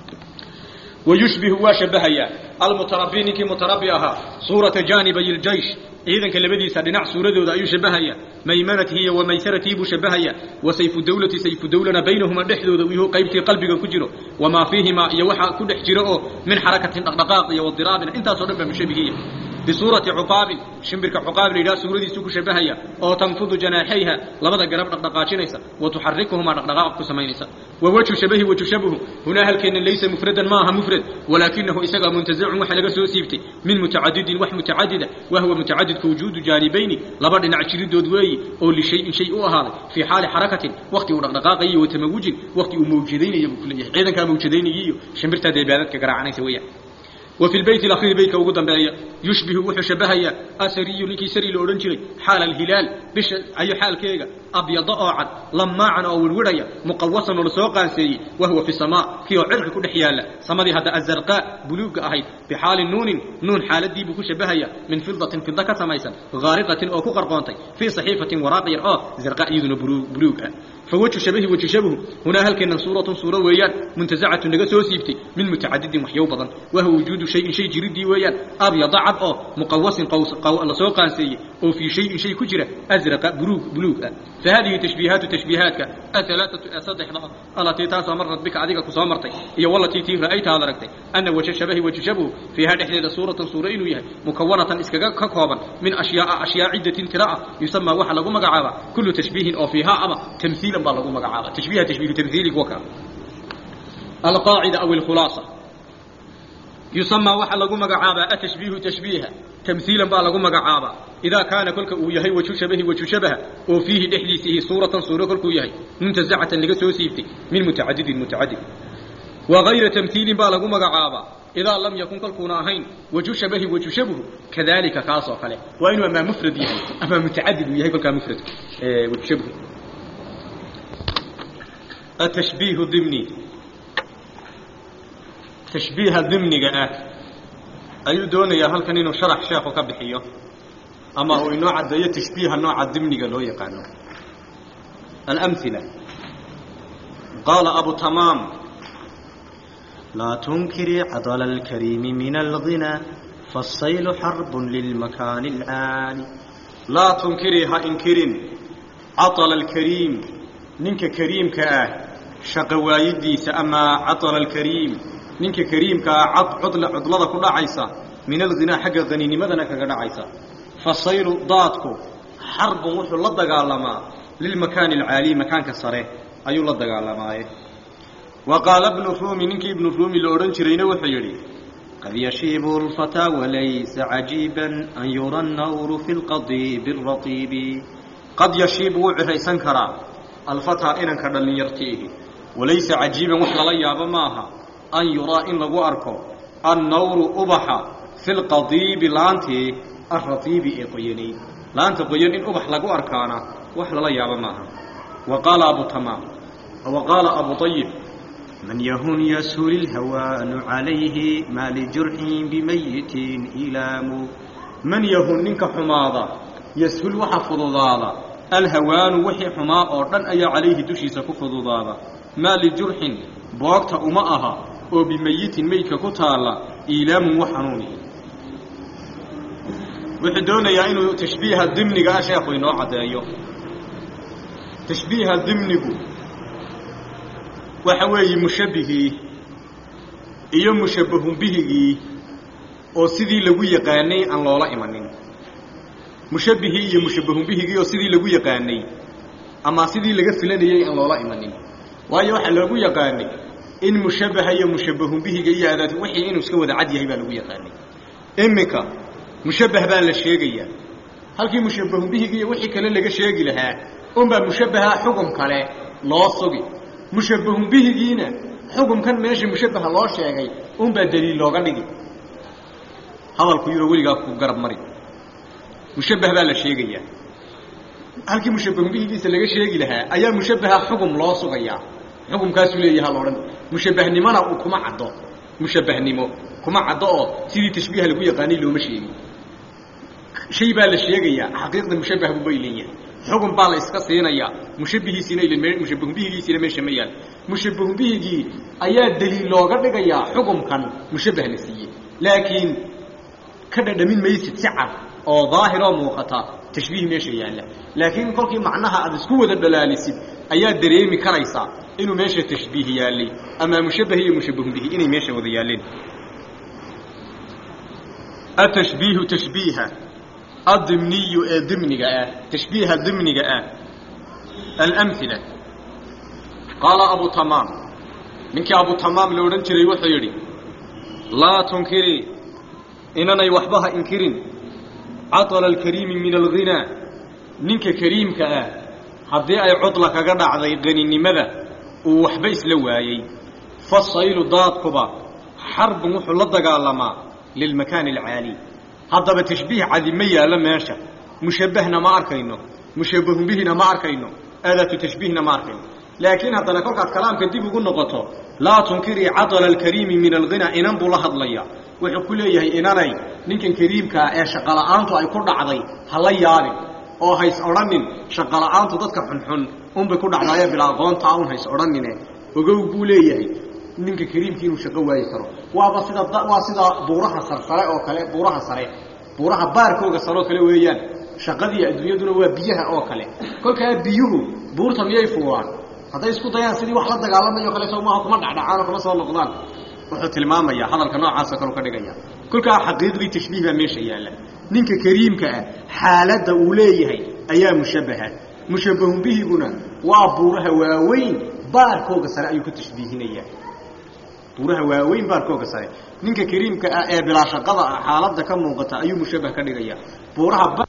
wayushbihu wa shabahaya almutarabbiin ki mutarabbiha surata janibay aljaysh idan kalabadiisa dhinac suuradooda ayuu shabahaya maymanatihi wa maysaratihi bu shabahaya wa sayfu dawlati sayfu dawlana baynahuma dhaxdooda uu qaybtii qalbiga ku jiro wama fiihima iyo waxa ku dhex jiro oo min harakatin dhaqdhaqaaq iyo wadirabin inta soo dhanba mushabihiya بصورة عقاب شمبرك عقاب لذا سورة سوق شبهية أو تنفض جناحيها لبدا قرب دقدقاشينيسا وتحركهما دقدقاق كسمينيسا ووجه شبهه وتشبهه هنا هل كان ليس مفردا ما مفرد ولكنه إسقى منتزع وحلقة سوسيفتي من متعدد وح متعددة وهو متعدد كوجود جانبين لبدا نعشر دودوي أو لشيء شيء هذا في حال حركة وقت دقدقاقي وتموج وقت موجودين يبقى أيضا كان موجودين يجيو شمبرتا ديبادات كقرعاني سويا وفي البيت الأخير بيك وقدم بأي يشبه وحشبهيا أسري لكي سري لأورنجري حال الهلال بش أي حال كيغا أبيض أوعد لماعا أو الوريا مقوصا ولسوقا سي وهو في السماء كيو عرق كل حيالا صمدي هذا الزرقاء بلوغ أهي بحال النون نون حال دي بكشبهيا من فضة فضة كسميسا غارقة أو كقرقانتي في صحيفة وراقية آه زرقاء يذن بلوغ فوجه شبهه وجه شبهه هنا هل كان صورة صورة ويان منتزعة نجسو سيفتي من متعدد محيوبا وهو وجود شيء شيء جردي ويان أبيض عب أو مقوس قوس قو لسوقا سي أو في شيء شيء كجرة أزرق بلوغ بلوغ فهذه تشبيهات تشبيهاتك الثلاثة أصدح التي تاسا مرت بك عديك كسامرتي هي والله تي رأيتها دركتي أن وجه شبهه وجه شبهه في هذه إحدى صورة صورة إنوية مكونة إسكاكوبا من أشياء أشياء عدة تراء يسمى وحل مقعابا كل تشبيه أو فيها أما تمثيلا بالغ مقعابا تشبيه تشبيه تمثيلك وكا القاعدة أو الخلاصة يسمى وحل مقعابا التشبيه تشبيها تمثيلا بالغ مقعابا إذا كان كلك ويهي وشبه وشبه وفيه دحليسه صورة صورة كلك ويهي منتزعة لقسو سيفتي من متعدد متعدد وغير تمثيل بالغ مقعابا إذا لم يكن كالكوناهين وجو شبه وجو شبه كذلك خاصة قليل وإنه أما مفرد يهي أما متعدد يهي كلك مفرد اه وجو شبه التشبيه الضمني تشبيه الضمني جاء أيو دوني هل كان إنه شرح شيخ وكبحيه أما هو إنه عدية تشبيه النوع الضمني قالوا يقانو الأمثلة قال أبو تمام لا تنكري عضل الكريم من الغنى فالصيل حرب للمكان العالي لا تنكريها إنكرين عطل الكريم ننك كريم كآه شقوايدي سأما عطل الكريم ننك كريم كعطل عطلة كل عيسى من الغنى حق غنيني ماذا نكا عيسى فالصيل ضادكو حرب وحو لدقالما للمكان العالي مكان كسره أيو لدقالما وقال ابن فرومي ننك ابن فرومي لورنشرين وحيري قد يشيب الفتى وليس عجيبا أن يرى النور في القضيب الرطيب قد يشيب وعري سنكرا الفتى إنك دل يرتيه وليس عجيبا وحلا ليابا ماها أن يرى إن لغو أركو النور أبحى في القضيب لانتي الرطيب إقيني لانت قيين إن أبح لغو أركانا وحلا ليابا ماها وقال أبو تمام وقال أبو طيب من يهون يسهل الهوان عليه ما لجرح بميت إلام من يهون منك حماضة يسهل وحفظ ضاضة الهوان وحي حماء أردن أي عليه دشيس كفظ ضاضة ما لجرح بوقت أمأها وبميت ميك كتالا إلام وحنوني وحدون يا إنه تشبيه الضمن قاشا أخوي نوع دايو تشبيه ضمنه وحوي مشبه iyo mushabbahun bihi oo sidii lagu yaqaanay aan loola imanin mushabbihi iyo mushabbahun bihi oo sidii lagu yaqaanay ama sidii laga filanayay aan loola imanin waayo waxa lagu yaqaanay in mushabbaha iyo mushabbahun bihi iyo aadaad wixii inuu iska wada cad yahay baa lagu yaqaanay imika mushabbah baa la sheegaya halkii mushabbahun bihi iyo wixii kale laga sheegi lahaa un baa mushabbaha xukun kale loo sugi mushabbahun bihigiina حكم كان ماشي مشبه الله شيء أم بدليل لو قال لي هذا الكير ولي قاف قرب مريض مشبه بقى الشيء جيا هل كي مشبه به جيس اللي شيء لها أيام مشبه حكم الله صغير حكم كاسولي هالورن مشبه نمنا وكما عضو مشبه نمو كما عضو سيدي تشبيه اللي بيجي قاني له مشي شيء بقى الشيء جيا حقيقة المشبه ببيلية حكم بالله إسقاطينا يا مشبه سينا إلى مشبه به سينا مش ميال مشبه به جي أيات دليل لوجر لقيا حكم كان مشبه نسيه لكن كذا دمين ما يصير سعة أو ظاهرة موقتة تشبيه ماشي يعني لكن كل كي معناها أدسكوه الدلالة يصير أيات دريمي كريسة إنه ماشي تشبيه يالي أما مشبه هي مشبه به إني ماشي وذيالين التشبيه تشبيها الضمني ضمني جاء تشبيه الضمني جاء الأمثلة قال أبو تمام منك أبو تمام لو ننتري وحيري لا تنكري إننا يوحبها إنكرين عطل الكريم من الغنى منك كريم كآ حدي أي عطلك قدع ذي غني ماذا وحبيس لوايي فالصيل ضاد قبا حرب محلدك علما للمكان العالي هذا بتشبيه عدمية لما يشاء مشبهنا ما أركينه مشبه بهنا ما أركينه هذا تشبيهنا ما أركينه لكن هذا نقول كلام كديب يقول نقطه لا تنكري عضل الكريم من الغنى إن أنبو الله ضليا وحكول يه إناني نمكن كريم كأي شغال أنتو أي كرد عضي هلاياني أو هيس أورانين شغال أنتو ضدك حنحن أم بكرد عضايا بلا غان تعاون هيس أورانين وجو بوليه نمك كريم كينو شقوا يكرو وابصيدا واسيدا بورها سرسرة أو كله بورها سريع بورها باركو قصروا كله ويان شقدي الدنيا دون هو بيها أو كله كل كله بيوه بورتهم يفوران هذا يسكت ضيان سدي واحد دجال ما يخلي سو ما هو كمان دعنا عارف ما صار نقدان وحط الماما يا هذا الكنوع عسى كانوا كده جايا كل كله حقيقي تشبيه ما ماشي يلا نمك كريم كأ حالة أوليه هي أيام مشبهة مشبه به جنا وابورها وين باركو قصرة أيوك تشبيهين إياه buuraha waaweyn baar kooga sare ninka kariimka ah ee bilaasha qada xaaladda ka muuqata ayuu mushabbah ka dhigaya buuraha